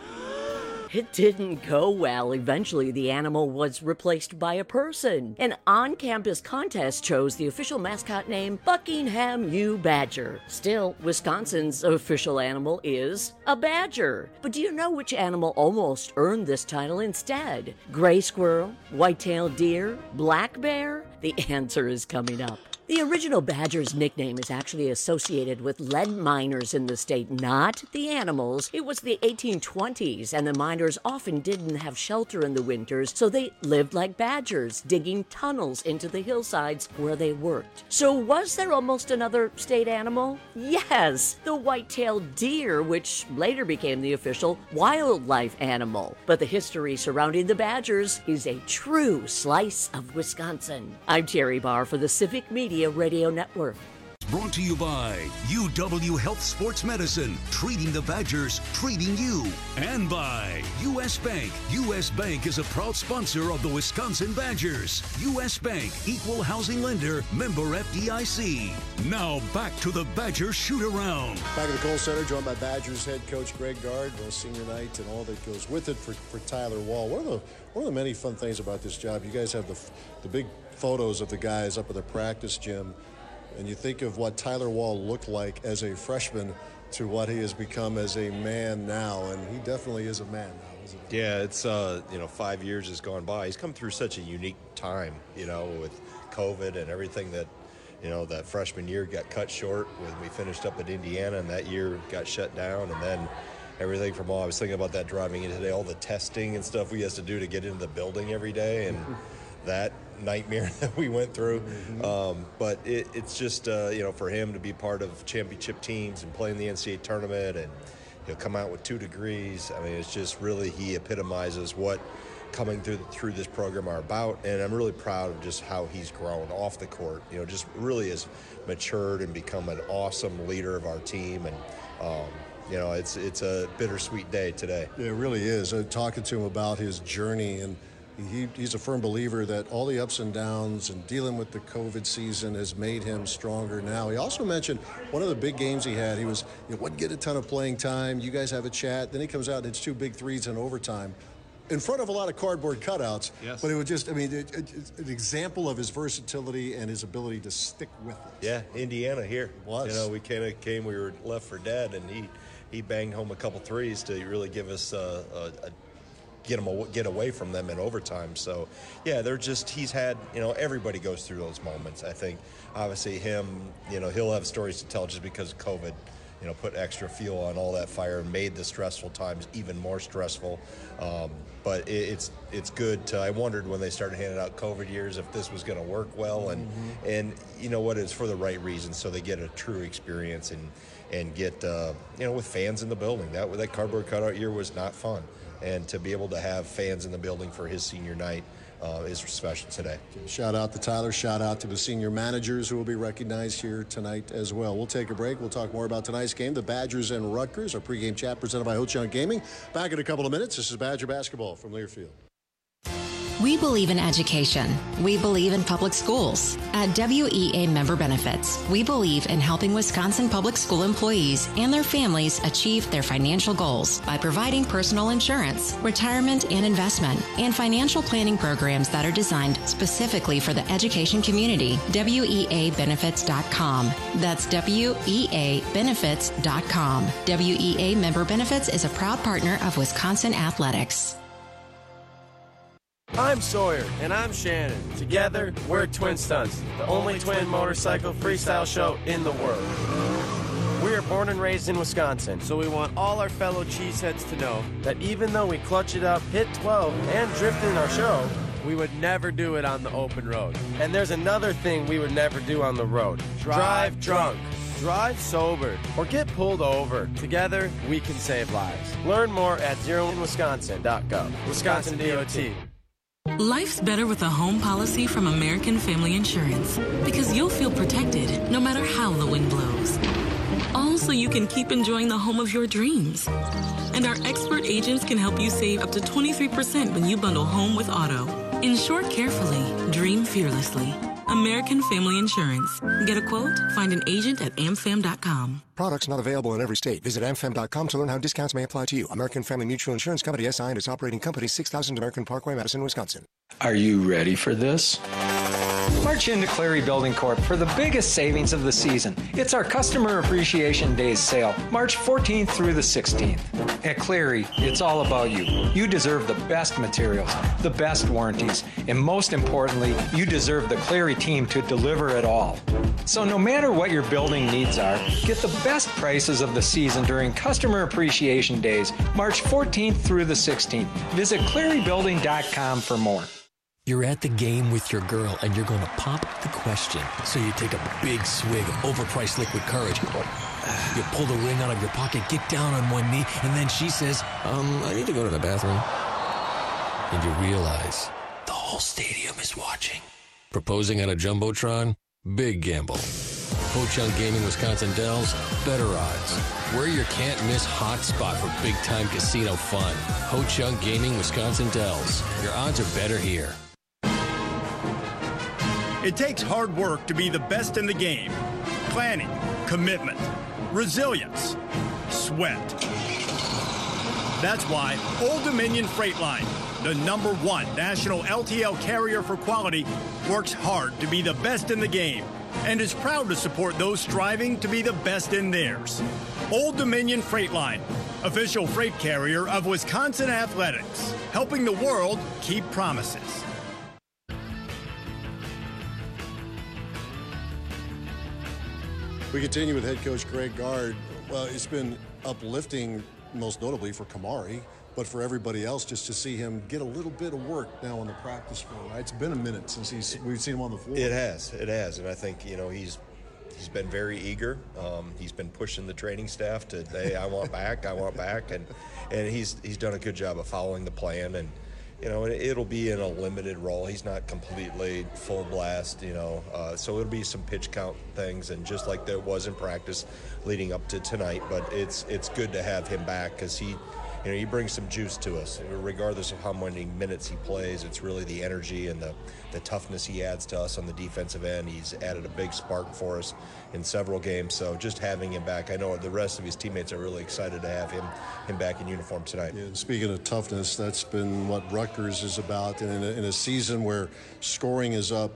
It didn't go well. Eventually, the animal was replaced by a person. An on-campus contest chose the official mascot name Buckingham U. Badger. Still, Wisconsin's official animal is a badger. But do you know which animal almost earned this title instead? Gray squirrel, white-tailed deer, black bear? The answer is coming up. The original badger's nickname is actually associated with lead miners in the state, not the animals. It was the eighteen twenties, and the miners often didn't have shelter in the winters, so they lived like badgers, digging tunnels into the hillsides where they worked. So was there almost another state animal? Yes, the white-tailed deer, which later became the official wildlife animal. But the history surrounding the badgers is a true slice of Wisconsin. I'm Terry Barr for the Civic Media Radio Network. Brought to you by U W Health Sports Medicine, treating the Badgers, treating you. And by U S Bank. U S Bank is a proud sponsor of the Wisconsin Badgers. U S Bank, equal housing lender, member F D I C. Now back to the Badgers shoot-around. Back at the Kohl Center, joined by Badgers head coach Greg Gard, the senior night and all that goes with it for, for Tyler Wahl. One of the one of the many fun things about this job, you guys have the the big photos of the guys up at the practice gym, and you think of what Tyler Wahl looked like as a freshman to what he has become as a man now, and he definitely is a man now, isn't he? Yeah, it's, uh, you know, five years has gone by. He's come through such a unique time, you know, with COVID and everything that, you know, that freshman year got cut short when we finished up at Indiana, and that year got shut down, and then everything from all, I was thinking about that driving in today, all the testing and stuff we have to do to get into the building every day, and that nightmare that we went through. Mm-hmm. Um, but it, it's just, uh, you know, for him to be part of championship teams and play in the N C double A tournament, and he'll come out with two degrees. I mean, it's just really, he epitomizes what coming through through this program are about, and I'm really proud of just how he's grown off the court. You know, just really has matured and become an awesome leader of our team, and um, you know, it's it's a bittersweet day today. Yeah, it really is. Uh, talking to him about his journey, and he, he's a firm believer that all the ups and downs and dealing with the COVID season has made him stronger now. He also mentioned one of the big games he had, he was, you know, wouldn't get a ton of playing time. You guys have a chat. Then he comes out and hits two big threes in overtime in front of a lot of cardboard cutouts. Yes. But it was just, I mean, it, it, it's an example of his versatility and his ability to stick with it. Yeah, Indiana here. It was. You know, we kind of came, we were left for dead, and he, he banged home a couple threes to really give us uh, a, a get them get away from them in overtime. So yeah, they're just, he's had, you know, everybody goes through those moments. I think obviously him, you know, he'll have stories to tell just because of COVID, you know, put extra fuel on all that fire and made the stressful times even more stressful. Um, but it, it's it's good to, I wondered when they started handing out COVID years if this was going to work well, and mm-hmm. and you know what, it's for the right reasons, so they get a true experience and and get uh, you know, with fans in the building. That that cardboard cutout year was not fun. And to be able to have fans in the building for his senior night uh, is special today. Shout out to Tyler. Shout out to the senior managers who will be recognized here tonight as well. We'll take a break. We'll talk more about tonight's game, the Badgers and Rutgers. Our pregame chat presented by Ho Chunk Gaming. Back in a couple of minutes. This is Badger basketball from Learfield. We believe in education. We believe in public schools. At W E A Member Benefits, we believe in helping Wisconsin public school employees and their families achieve their financial goals by providing personal insurance, retirement and investment, and financial planning programs that are designed specifically for the education community. W E A benefits dot com. That's W E A benefits dot com. W E A Member Benefits is a proud partner of Wisconsin Athletics. I'm Sawyer. And I'm Shannon. Together, we're Twin Stunts, the only twin motorcycle freestyle show in the world. We are born and raised in Wisconsin, so we want all our fellow cheeseheads to know that even though we clutch it up, hit twelve, and drift in our show, we would never do it on the open road. And there's another thing we would never do on the road. Drive drunk. Drive sober, or get pulled over. Together, we can save lives. Learn more at zero in wisconsin dot gov. Wisconsin D O T. Life's better with a home policy from American Family Insurance, because you'll feel protected no matter how the wind blows. All so you can keep enjoying the home of your dreams. And our expert agents can help you save up to twenty-three percent when you bundle home with auto. Insure carefully, dream fearlessly. American Family Insurance. Get a quote? Find an agent at am fam dot com. Products not available in every state. Visit am fam dot com to learn how discounts may apply to you. American Family Mutual Insurance Company, S I and its operating company, six thousand American Parkway, Madison, Wisconsin. Are you ready for this? March into Cleary Building Corp for the biggest savings of the season. It's our Customer Appreciation Days sale, March fourteenth through the sixteenth. At Cleary, it's all about you. You deserve the best materials, the best warranties, and most importantly, you deserve the Cleary team to deliver it all. So no matter what your building needs are, get the best prices of the season during Customer Appreciation Days, March fourteenth through the sixteenth. Visit cleary building dot com for more. You're at the game with your girl and you're going to pop the question. So you take a big swig of overpriced liquid courage. You pull the ring out of your pocket, get down on one knee, and then she says, um, I need to go to the bathroom. And you realize the whole stadium is watching. Proposing on a Jumbotron? Big gamble. Ho Chunk Gaming Wisconsin Dells, better odds. We're your can't-miss hot spot for big-time casino fun. Ho Chunk Gaming Wisconsin Dells. Your odds are better here. It takes hard work to be the best in the game. Planning, commitment, resilience, sweat. That's why Old Dominion Freight Line, the number one national L T L carrier for quality, works hard to be the best in the game and is proud to support those striving to be the best in theirs. Old Dominion Freight Line, official freight carrier of Wisconsin Athletics, helping the world keep promises. We continue with head coach Greg Gard. Well, it's been uplifting, most notably for Kamari, but for everybody else, just to see him get a little bit of work now on the practice floor. Right? It's been a minute since he's we've seen him on the floor. It has, it has, and I think you know he's he's been very eager. Um, he's been pushing the training staff to, hey, I want back, I want back, and and he's he's done a good job of following the plan and you know, it'll be in a limited role. He's not completely full blast, you know, uh, so it'll be some pitch count things, and just like there was in practice leading up to tonight. But it's it's good to have him back because he, you know, he brings some juice to us. Regardless of how many minutes he plays, it's really the energy and the, the toughness he adds to us on the defensive end. He's added a big spark for us in several games, so just having him back, I know the rest of his teammates are really excited to have him him back in uniform tonight. Yeah, and speaking of toughness, that's been what Rutgers is about, and in a, in a season where scoring is up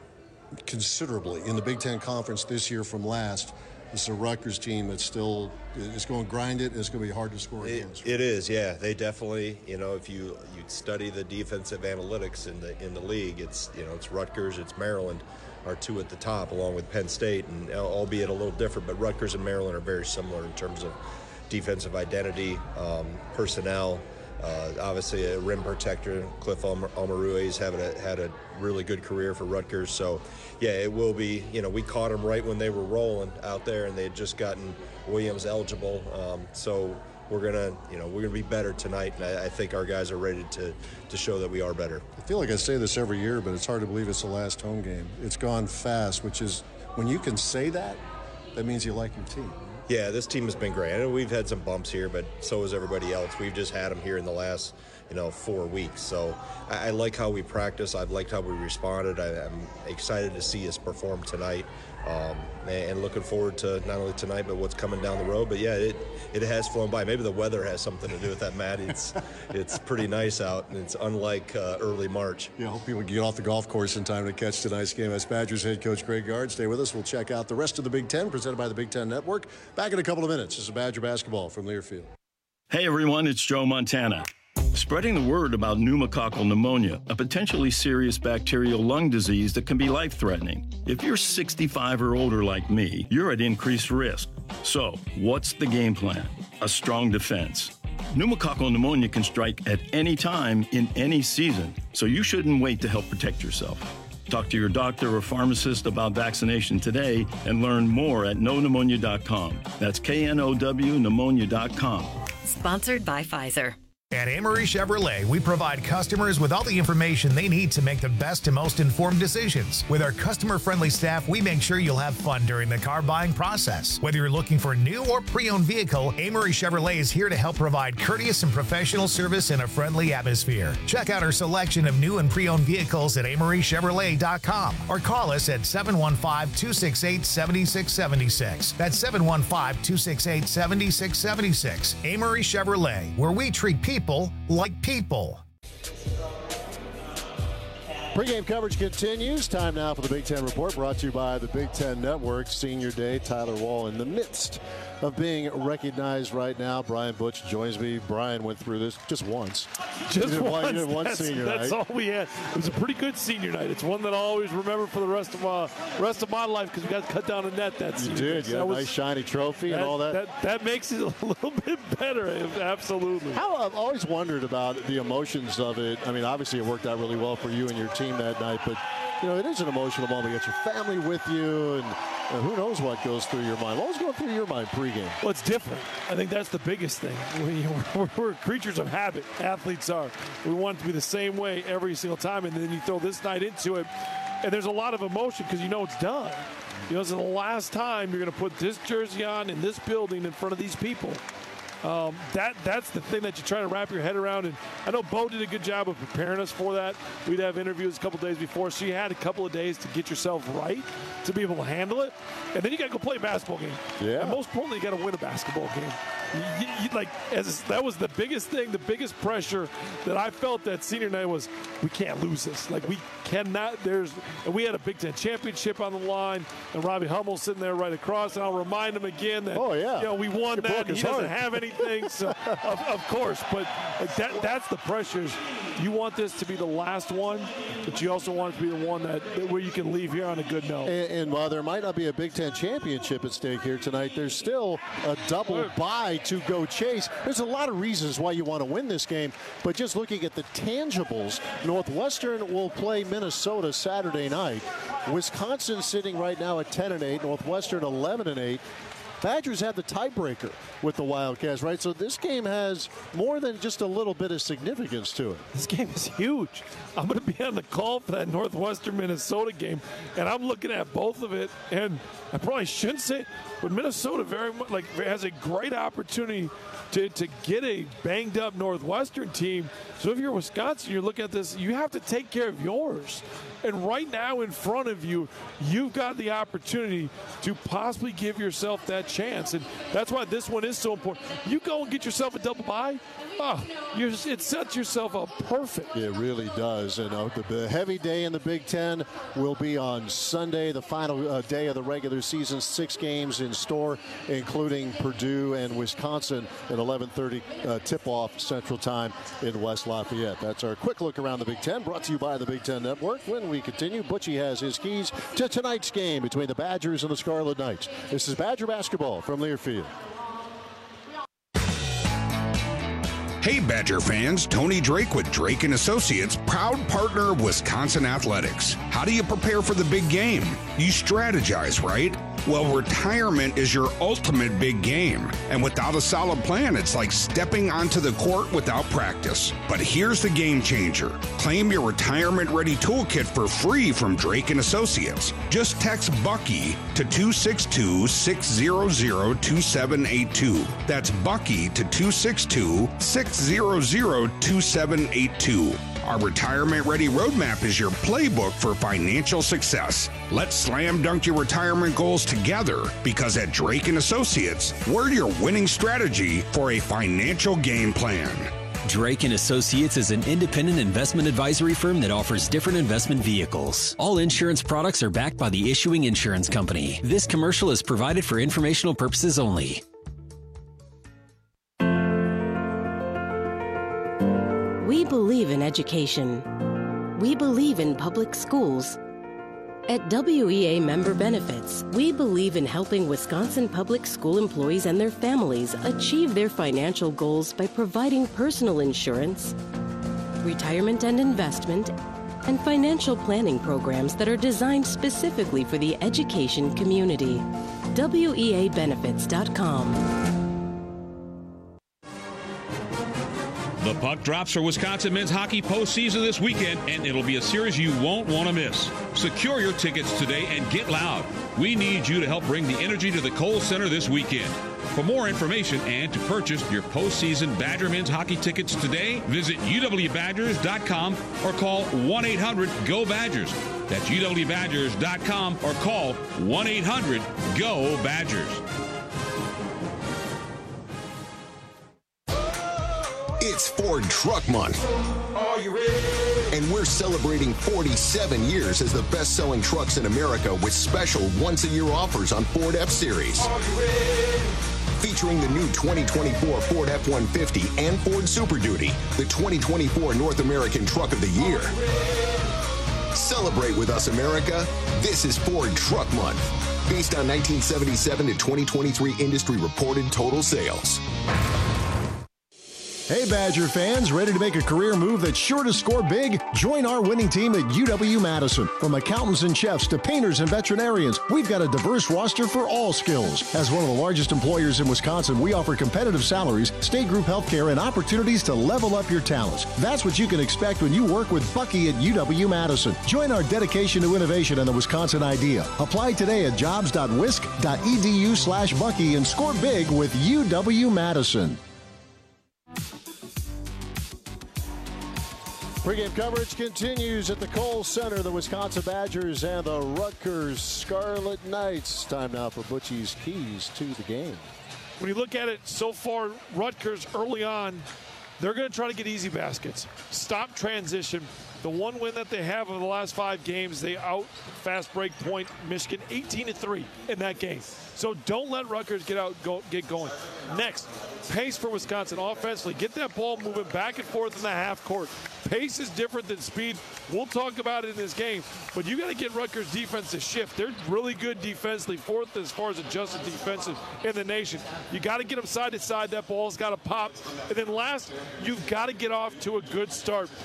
considerably in the Big Ten Conference this year from last. This is a Rutgers team that's still is going to grind it, and it's going to be hard to score it, against. It is, yeah. They definitely, you know, if you you study the defensive analytics in the in the league, it's you know it's Rutgers, it's Maryland, are two at the top, along with Penn State, and albeit a little different. But Rutgers and Maryland are very similar in terms of defensive identity, um, personnel. Uh, obviously, a rim protector, Cliff Omoruyi, has had a, had a really good career for Rutgers. So, yeah, it will be, you know, we caught them right when they were rolling out there, and they had just gotten Williams eligible. Um, so we're going to, you know, we're going to be better tonight, and I, I think our guys are ready to, to show that we are better. I feel like I say this every year, but it's hard to believe it's the last home game. It's gone fast, which is, when you can say that, that means you like your team. Yeah, this team has been great. I know we've had some bumps here, but so has everybody else. We've just had them here in the last, you know, four weeks. So I, I like how we practice. I've liked how we responded. I, I'm excited to see us perform tonight, um, and looking forward to not only tonight but what's coming down the road. But yeah, it it has flown by. Maybe the weather has something to do with that, Matt. It's it's pretty nice out, and it's unlike uh, early March. Yeah, I hope people get off the golf course in time to catch tonight's game. As Badgers head coach Greg Gard, stay with us. We'll check out the rest of the Big Ten presented by the Big Ten Network. Back in a couple of minutes. This is Badger basketball from Learfield. Hey everyone, it's Joe Montana. Spreading the word about pneumococcal pneumonia, a potentially serious bacterial lung disease that can be life-threatening. If you're sixty-five or older like me, you're at increased risk. So, what's the game plan? A strong defense. Pneumococcal pneumonia can strike at any time in any season, so you shouldn't wait to help protect yourself. Talk to your doctor or pharmacist about vaccination today and learn more at know pneumonia dot com. That's K N O W pneumonia dot com. Sponsored by Pfizer. At Amory Chevrolet, we provide customers with all the information they need to make the best and most informed decisions. With our customer-friendly staff, we make sure you'll have fun during the car buying process. Whether you're looking for a new or pre-owned vehicle, Amory Chevrolet is here to help provide courteous and professional service in a friendly atmosphere. Check out our selection of new and pre-owned vehicles at amory chevrolet dot com or call us at seven one five, two six eight, seven six seven six. That's seven one five, two six eight, seven six seven six. Amory Chevrolet, where we treat people like people. Pre-game coverage continues. Time now for the Big Ten Report, brought to you by the Big Ten Network. Senior Day, Tyler Wall in the midst of being recognized right now. Brian Butch joins me. Brian went through this just once. Just once. One, one that's, senior that's night. all we had. It was a pretty good senior night. It's one that I'll always remember for the rest of uh, rest of my life because we got to cut down a net that you senior did. night. You got a nice shiny trophy that, and all that. that. That makes it a little bit better. Absolutely. How I've always wondered about the emotions of it. I mean, obviously it worked out really well for you and your team that night, but you know, it is an emotional moment. You got your family with you, and uh, who knows what goes through your mind. What was going through your mind pregame? Well, it's different. I think that's the biggest thing. We, we're, we're creatures of habit. Athletes are. We want it to be the same way every single time, and then you throw this night into it, and there's a lot of emotion because you know it's done. You know, it's the last time you're going to put this jersey on in this building in front of these people. Um, that that's the thing that you try to wrap your head around, and I know Bo did a good job of preparing us for that. We'd have interviews a couple days before, so you had a couple of days to get yourself right to be able to handle it, and then you got to go play a basketball game. Yeah. And most importantly, you got to win a basketball game. You, you, like as that was the biggest thing, the biggest pressure that I felt that senior night was we can't lose this. Like we cannot. There's and we had a Big Ten championship on the line, and Robbie Hummel sitting there right across, and I'll remind him again that oh yeah, you know we won it that. And he doesn't have anything. Things, so, of, of course, but like that, that's the pressures. You want this to be the last one, but you also want it to be the one that, that where you can leave here on a good note. And, and while there might not be a Big Ten championship at stake here tonight, there's still a double bye to go chase. There's a lot of reasons why you want to win this game, but just looking at the tangibles, Northwestern will play Minnesota Saturday night. Wisconsin sitting right now at ten and eight, Northwestern eleven and eight. Badgers have the tiebreaker with the Wildcats, right? So this game has more than just a little bit of significance to it. This game is huge. I'm going to be on the call for that Northwestern Minnesota game, and I'm looking at both of it, and I probably shouldn't say, but Minnesota very much like has a great opportunity to, to get a banged up Northwestern team. So if you're Wisconsin, you're looking at this, you have to take care of yours. And right now in front of you, you've got the opportunity to possibly give yourself that chance. And that's why this one is so important. You go and get yourself a double bye, oh, you're, it sets yourself up perfect. It really does. And uh, the, the heavy day in the Big Ten will be on Sunday, the final uh, day of the regular season. Six games in store, including Purdue and Wisconsin at eleven thirty uh, tip-off Central Time in West Lafayette. That's our quick look around the Big Ten, brought to you by the Big Ten Network. When we continue, Butchie has his keys to tonight's game between the Badgers and the Scarlet Knights. This is Badger basketball from Learfield. Hey Badger fans, Tony Drake with Drake and Associates, proud partner of Wisconsin Athletics. How do you prepare for the big game? You strategize, right? Well, retirement is your ultimate big game. And without a solid plan, it's like stepping onto the court without practice. But here's the game changer. Claim your retirement-ready toolkit for free from Drake and Associates. Just text Bucky to two six two, six zero zero, two seven eight two. That's Bucky to two six two, six zero zero, two seven eight two. Our retirement-ready roadmap is your playbook for financial success. Let's slam dunk your retirement goals together, because at Drake and Associates, we're your winning strategy for a financial game plan. Drake and Associates is an independent investment advisory firm that offers different investment vehicles. All insurance products are backed by the issuing insurance company. This commercial is provided for informational purposes only. We believe in education. We believe in public schools. At W E A Member Benefits, we believe in helping Wisconsin public school employees and their families achieve their financial goals by providing personal insurance, retirement and investment, and financial planning programs that are designed specifically for the education community. W E A benefits dot com. The puck drops for Wisconsin men's hockey postseason this weekend, and it'll be a series you won't want to miss. Secure your tickets today and get loud. We need you to help bring the energy to the Kohl Center this weekend. For more information and to purchase your postseason Badger men's hockey tickets today, visit U W Badgers dot com or call one eight hundred G O Badgers. That's U W Badgers dot com or call one eight hundred G O Badgers. It's Ford Truck Month. Are you ready? And we're celebrating forty-seven years as the best-selling trucks in America with special once-a-year offers on Ford F-Series. Are you ready? Featuring the new twenty twenty-four Ford F one fifty and Ford Super Duty, the twenty twenty-four North American Truck of the Year. Celebrate with us, America. This is Ford Truck Month, based on nineteen seventy-seven to twenty twenty-three industry-reported total sales. Hey Badger fans, ready to make a career move that's sure to score big? Join our winning team at U W-Madison. From accountants and chefs to painters and veterinarians, we've got a diverse roster for all skills. As one of the largest employers in Wisconsin, we offer competitive salaries, state group health care, and opportunities to level up your talents. That's what you can expect when you work with Bucky at U W-Madison. Join our dedication to innovation and the Wisconsin idea. Apply today at jobs dot wisc dot e d u slash Bucky and score big with U W-Madison. Pre-game coverage continues at the Kohl Center. The Wisconsin Badgers and the Rutgers Scarlet Knights. Time now for Butchie's keys to the game. When you look at it so far, Rutgers early on, they're going to try to get easy baskets. Stop transition. The one win that they have over the last five games, they out fast break point Michigan eighteen to three in that game. So don't let Rutgers get out, go, get going. Next, pace for Wisconsin offensively. Get that ball moving back and forth in the half court. Pace is different than speed. We'll talk about it in this game, but you got to get Rutgers defense to shift. They're really good defensively, fourth as far as adjusted defensive in the nation. You got to get them side to side. That ball's got to pop. And then last, you've got to get off to a good start.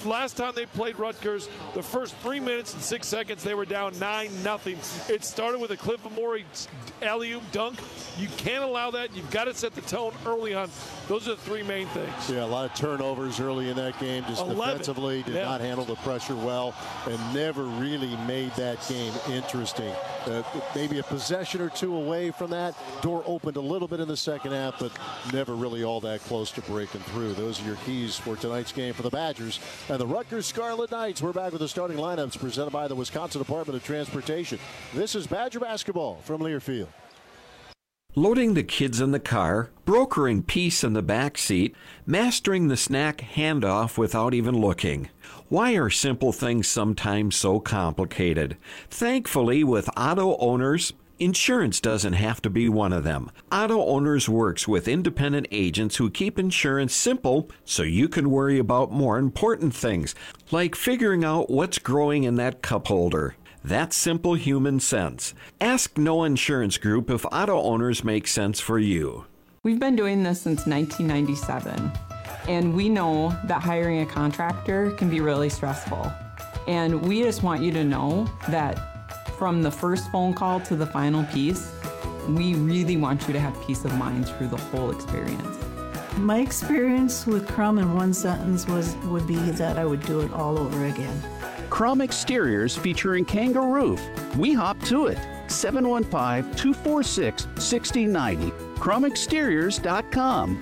last time they played Rutgers, the first three minutes and six seconds, they were down nine nothing. It started with a Cliff Amore alley-oop dunk. You can't allow that. You've got to set the tone early on. Those are the three main things. Yeah, a lot of turnovers early in that game. Just eleven. Defensively, did yeah. not handle the pressure well, and never really made that game interesting. Uh, maybe a possession or two away from that. Door opened a little bit in the second half, but never really all that close to breaking through. Those are your keys for tonight's game for the Badgers and the Rutgers Scarlet Knights. We're back with the starting lineups presented by the Wisconsin Department of Transportation. This is Badger basketball from Learfield. Loading the kids in the car, brokering peace in the back seat, mastering the snack handoff without even looking. Why are simple things sometimes so complicated? Thankfully, with auto owners, insurance doesn't have to be one of them. Auto Owners works with independent agents who keep insurance simple so you can worry about more important things, like figuring out what's growing in that cup holder. That's simple human sense. Ask No Insurance Group if auto owners make sense for you. We've been doing this since nineteen ninety-seven, and we know that hiring a contractor can be really stressful. And we just want you to know that from the first phone call to the final piece, we really want you to have peace of mind through the whole experience. My experience with Crum in one sentence was would be that I would do it all over again. Crum Exteriors featuring Kangaroo Roof. We hop to it. seven one five, two four six, six zero nine zero. crum exteriors dot com.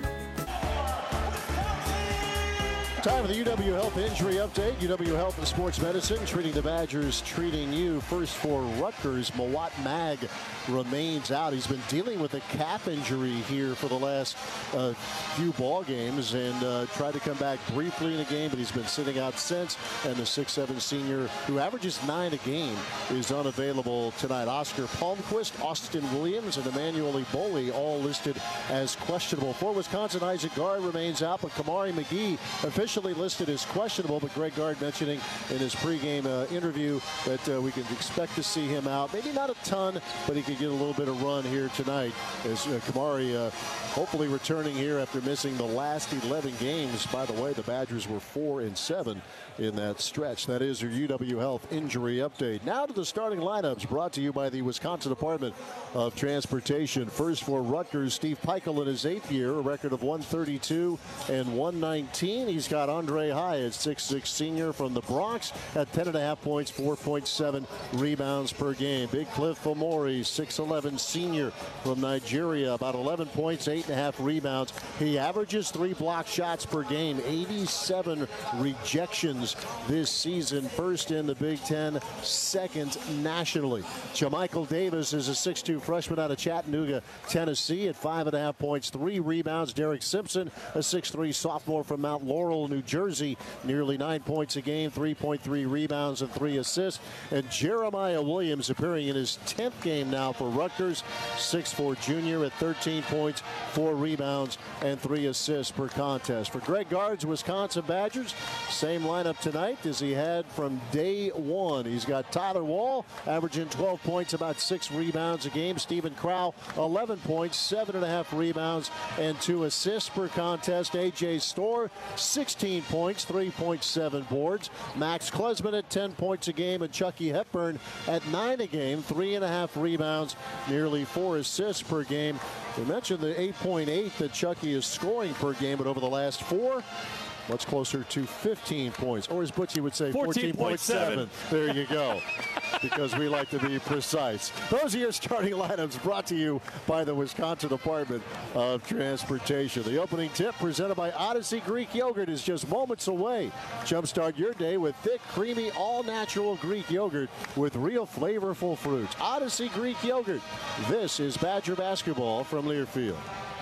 Time for the U W Health Injury Update. U W Health and Sports Medicine, treating the Badgers, treating you. First for Rutgers, Mawot Mag remains out. He's been dealing with a calf injury here for the last uh, few ball games and uh, tried to come back briefly in a game, but he's been sitting out since. And the six seven senior, who averages nine a game, is unavailable tonight. Oscar Palmquist, Austin Williams, and Emmanuel Eboli all listed as questionable. For Wisconsin, Isaac Gard remains out, but Kamari McGee officially listed as questionable, but Greg Gard mentioning in his pregame uh, interview that uh, we can expect to see him out. Maybe not a ton, but he could get a little bit of run here tonight as uh, Kamari uh, hopefully returning here after missing the last eleven games. By the way, the Badgers were four and seven in that stretch. That is your U W Health Injury Update. Now to the starting lineups, brought to you by the Wisconsin Department of Transportation. First for Rutgers, Steve Pikiell in his eighth year, a record of one thirty-two and one nineteen. He's got Andre Hyatt, six six senior from the Bronx, at ten and a half points, four point seven rebounds per game. Big Cliff Amore, six eleven senior from Nigeria, about eleven points, eight and a half rebounds. He averages three block shots per game, eighty-seven rejections this season. First in the Big Ten, second nationally. Jamichael Davis is a six two freshman out of Chattanooga, Tennessee, at five and a half points, three rebounds. Derek Simpson, a six three sophomore from Mount Laurel, New Jersey, nearly nine points a game, three point three rebounds and three assists. And Jeremiah Williams appearing in his tenth game now for Rutgers, six four junior at thirteen points, four rebounds and three assists per contest. For Greg Gard's Wisconsin Badgers, same lineup tonight as he had from day one. He's got Tyler Wall averaging twelve points, about six rebounds a game. Stephen Crow, eleven points, seven and a half rebounds and two assists per contest. A J Storr, sixteen points, three point seven boards. Max Klesman at ten points a game, and Chucky Hepburn at nine a game, three and a half rebounds, nearly four assists per game. We mentioned the eight point eight that Chucky is scoring per game, but over the last four, much closer to fifteen points. Or as Butchie would say, fourteen point seven. There you go. Because we like to be precise. Those are your starting lineups, brought to you by the Wisconsin Department of Transportation. The opening tip presented by Odyssey Greek Yogurt is just moments away. Jumpstart your day with thick, creamy, all-natural Greek yogurt with real flavorful fruits. Odyssey Greek Yogurt. This is Badger basketball from Learfield.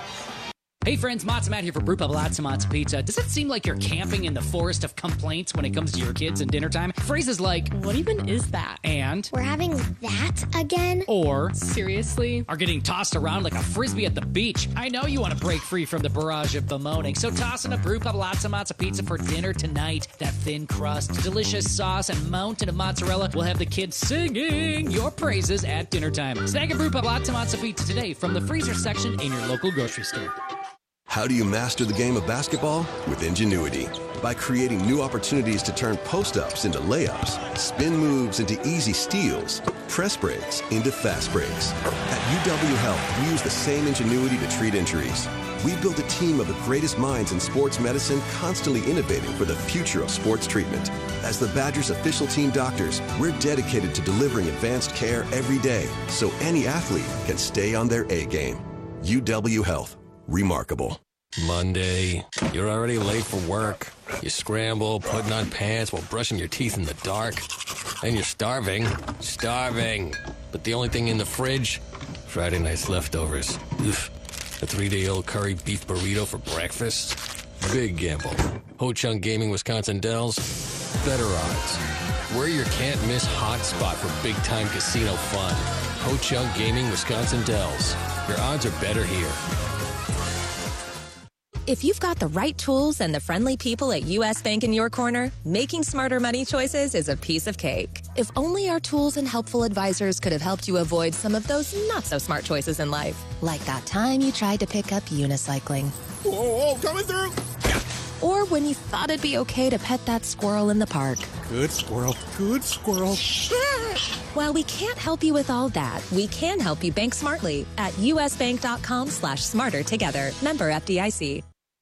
Hey friends, Matzo Matt here for Brew Pub Lots of Matzo Pizza. Does it seem like you're camping in the forest of complaints when it comes to your kids and dinner time? Phrases like, what even is that? And, we're having that again? Or, seriously? Are getting tossed around like a frisbee at the beach. I know you want to break free from the barrage of bemoaning, so toss in a Brew Pub Lots of Matzo Pizza for dinner tonight. That thin crust, delicious sauce, and mountain of mozzarella will have the kids singing your praises at dinner time. Snag a Brew Pub Lots of Matzo Pizza today from the freezer section in your local grocery store. How do you master the game of basketball? With ingenuity. By creating new opportunities to turn post-ups into layups, spin moves into easy steals, press breaks into fast breaks. At U W Health, we use the same ingenuity to treat injuries. We built a team of the greatest minds in sports medicine, constantly innovating for the future of sports treatment. As the Badgers' official team doctors, we're dedicated to delivering advanced care every day so any athlete can stay on their A game. U W Health. Remarkable. Monday, you're already late for work. You scramble, putting on pants while brushing your teeth in the dark. And you're starving. Starving. But the only thing in the fridge? Friday night's leftovers. Oof. A three-day-old curry beef burrito for breakfast? Big gamble. Ho Chunk Gaming Wisconsin Dells? Better odds. We're your can't-miss hotspot for big-time casino fun. Ho Chunk Gaming Wisconsin Dells. Your odds are better here. If you've got the right tools and the friendly people at U S Bank in your corner, making smarter money choices is a piece of cake. If only our tools and helpful advisors could have helped you avoid some of those not-so-smart choices in life. Like that time you tried to pick up unicycling. Whoa, whoa, coming through! Or when you thought it'd be okay to pet that squirrel in the park. Good squirrel, good squirrel. While we can't help you with all that, we can help you bank smartly at usbank.com slash smarter together. Member F D I C.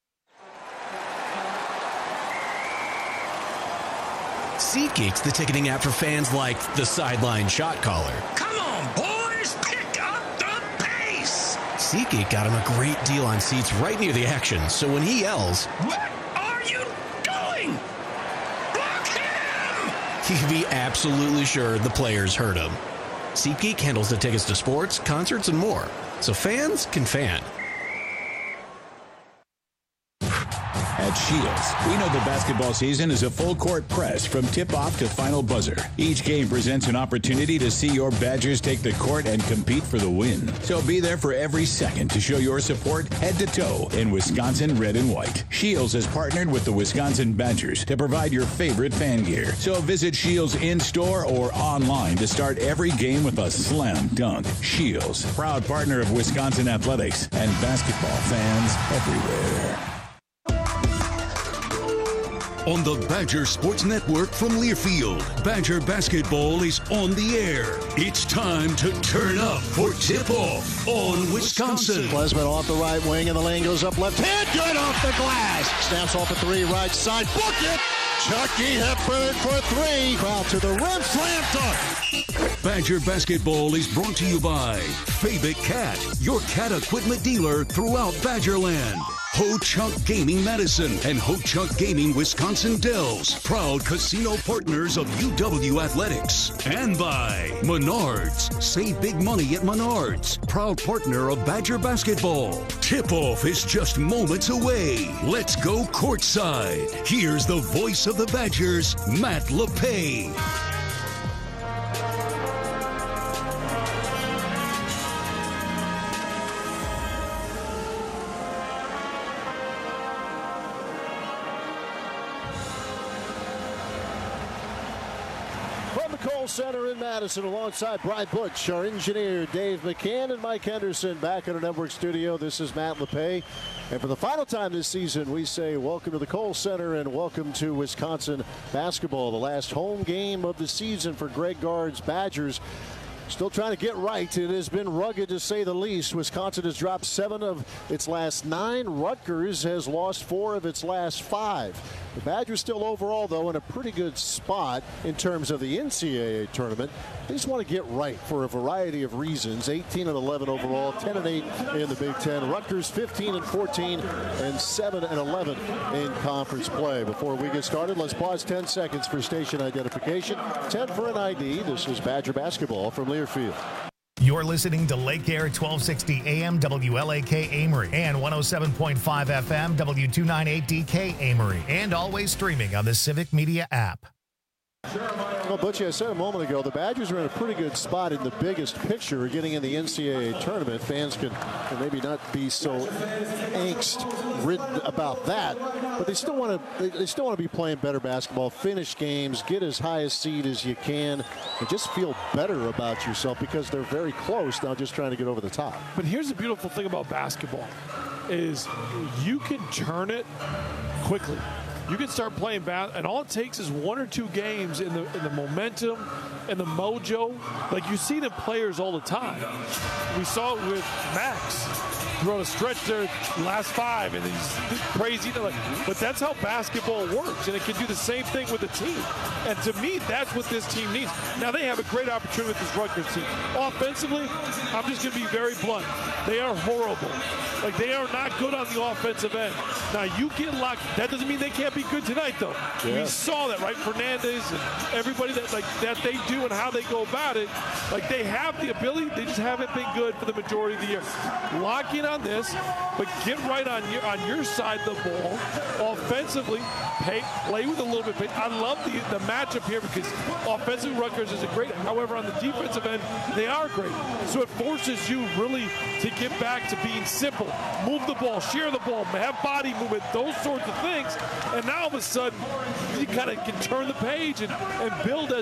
SeatGeek's the ticketing app for fans like the sideline shot caller. Come on, boys, pick up the pace! SeatGeek got him a great deal on seats right near the action, so when he yells, "What are you doing? Block him!" he can be absolutely sure the players heard him. SeatGeek handles the tickets to sports, concerts, and more, so fans can fan. At Shields, we know the basketball season is a full-court press from tip-off to final buzzer. Each game presents an opportunity to see your Badgers take the court and compete for the win. So be there for every second to show your support head-to-toe in Wisconsin red and white. Shields has partnered with the Wisconsin Badgers to provide your favorite fan gear. So visit Shields in-store or online to start every game with a slam dunk. Shields, proud partner of Wisconsin athletics and basketball fans everywhere. On the Badger Sports Network from Learfield, Badger basketball is on the air. It's time to turn up for tip-off on Wisconsin. Klesman off the right wing, and the lane goes up left hand. Good off the glass. Snaps off the three, right side. Book it. Chucky Hepburn for three. Crowd to the rim. Slam dunk. Badger basketball is brought to you by Fabic Cat, your cat equipment dealer throughout Badgerland. Ho Chunk Gaming Madison and Ho Chunk Gaming Wisconsin Dells, proud casino partners of U W Athletics. And by Menards. Save big money at Menards, proud partner of Badger basketball. Tip-off is just moments away. Let's go courtside. Here's the voice of the Badgers, Matt LePay. Center in Madison alongside Brian Butch, our engineer Dave McCann, and Mike Henderson back in our network studio. This is Matt LePay, and for the final time this season we say welcome to the Kohl Center and welcome to Wisconsin basketball, the last home game of the season for Greg Gard's Badgers. Still trying to get right. It has been rugged to say the least. Wisconsin has dropped seven of its last nine. Rutgers has lost four of its last five. The Badgers still overall, though, in a pretty good spot in terms of the N C double A tournament. They just want to get right for a variety of reasons. eighteen and eleven overall, ten and eight in the Big Ten. Rutgers fifteen and fourteen and seven and eleven in conference play. Before we get started, let's pause ten seconds for station identification. ten for an I D. This is Badger basketball from Learfield. You're listening to Lake Air twelve sixty A M W L A K Amory and one oh seven point five F M W two ninety-eight D K Amory, and always streaming on the Civic Media app. Well, Butchie, I said a moment ago, the Badgers are in a pretty good spot in the biggest picture, getting in the N C double A tournament. Fans can, can maybe not be so angst-ridden about that, but they still want to. They, they still want to be playing better basketball, finish games, get as high a seed as you can, and just feel better about yourself because they're very close now, just trying to get over the top. But here's the beautiful thing about basketball. is you can turn it quickly. You can start playing bad, and all it takes is one or two games in the in the momentum and the mojo. Like you see the players all the time. We saw it with Max throughout a stretch there, last five, and he's crazy. Like, but that's how basketball works, and it can do the same thing with the team. And to me, that's what this team needs. Now they have a great opportunity with this Rutgers team. Offensively, I'm just going to be very blunt. They are horrible. Like they are not good on the offensive end. Now you get locked. That doesn't mean they can't be good tonight, though. Yeah. We saw that, right? Fernandez and everybody that like that they do and how they go about it. Like they have the ability. They just haven't been good for the majority of the year. Lock in on this, but get right on your on your side of the ball offensively. Pay, play with a little bit. I love the the matchup here because offensively Rutgers is a great. However, on the defensive end, they are great. So it forces you really to get back to being simple. Move the ball, share the ball, have body movement, those sorts of things. And now all of a sudden, you kind of can turn the page and, and build as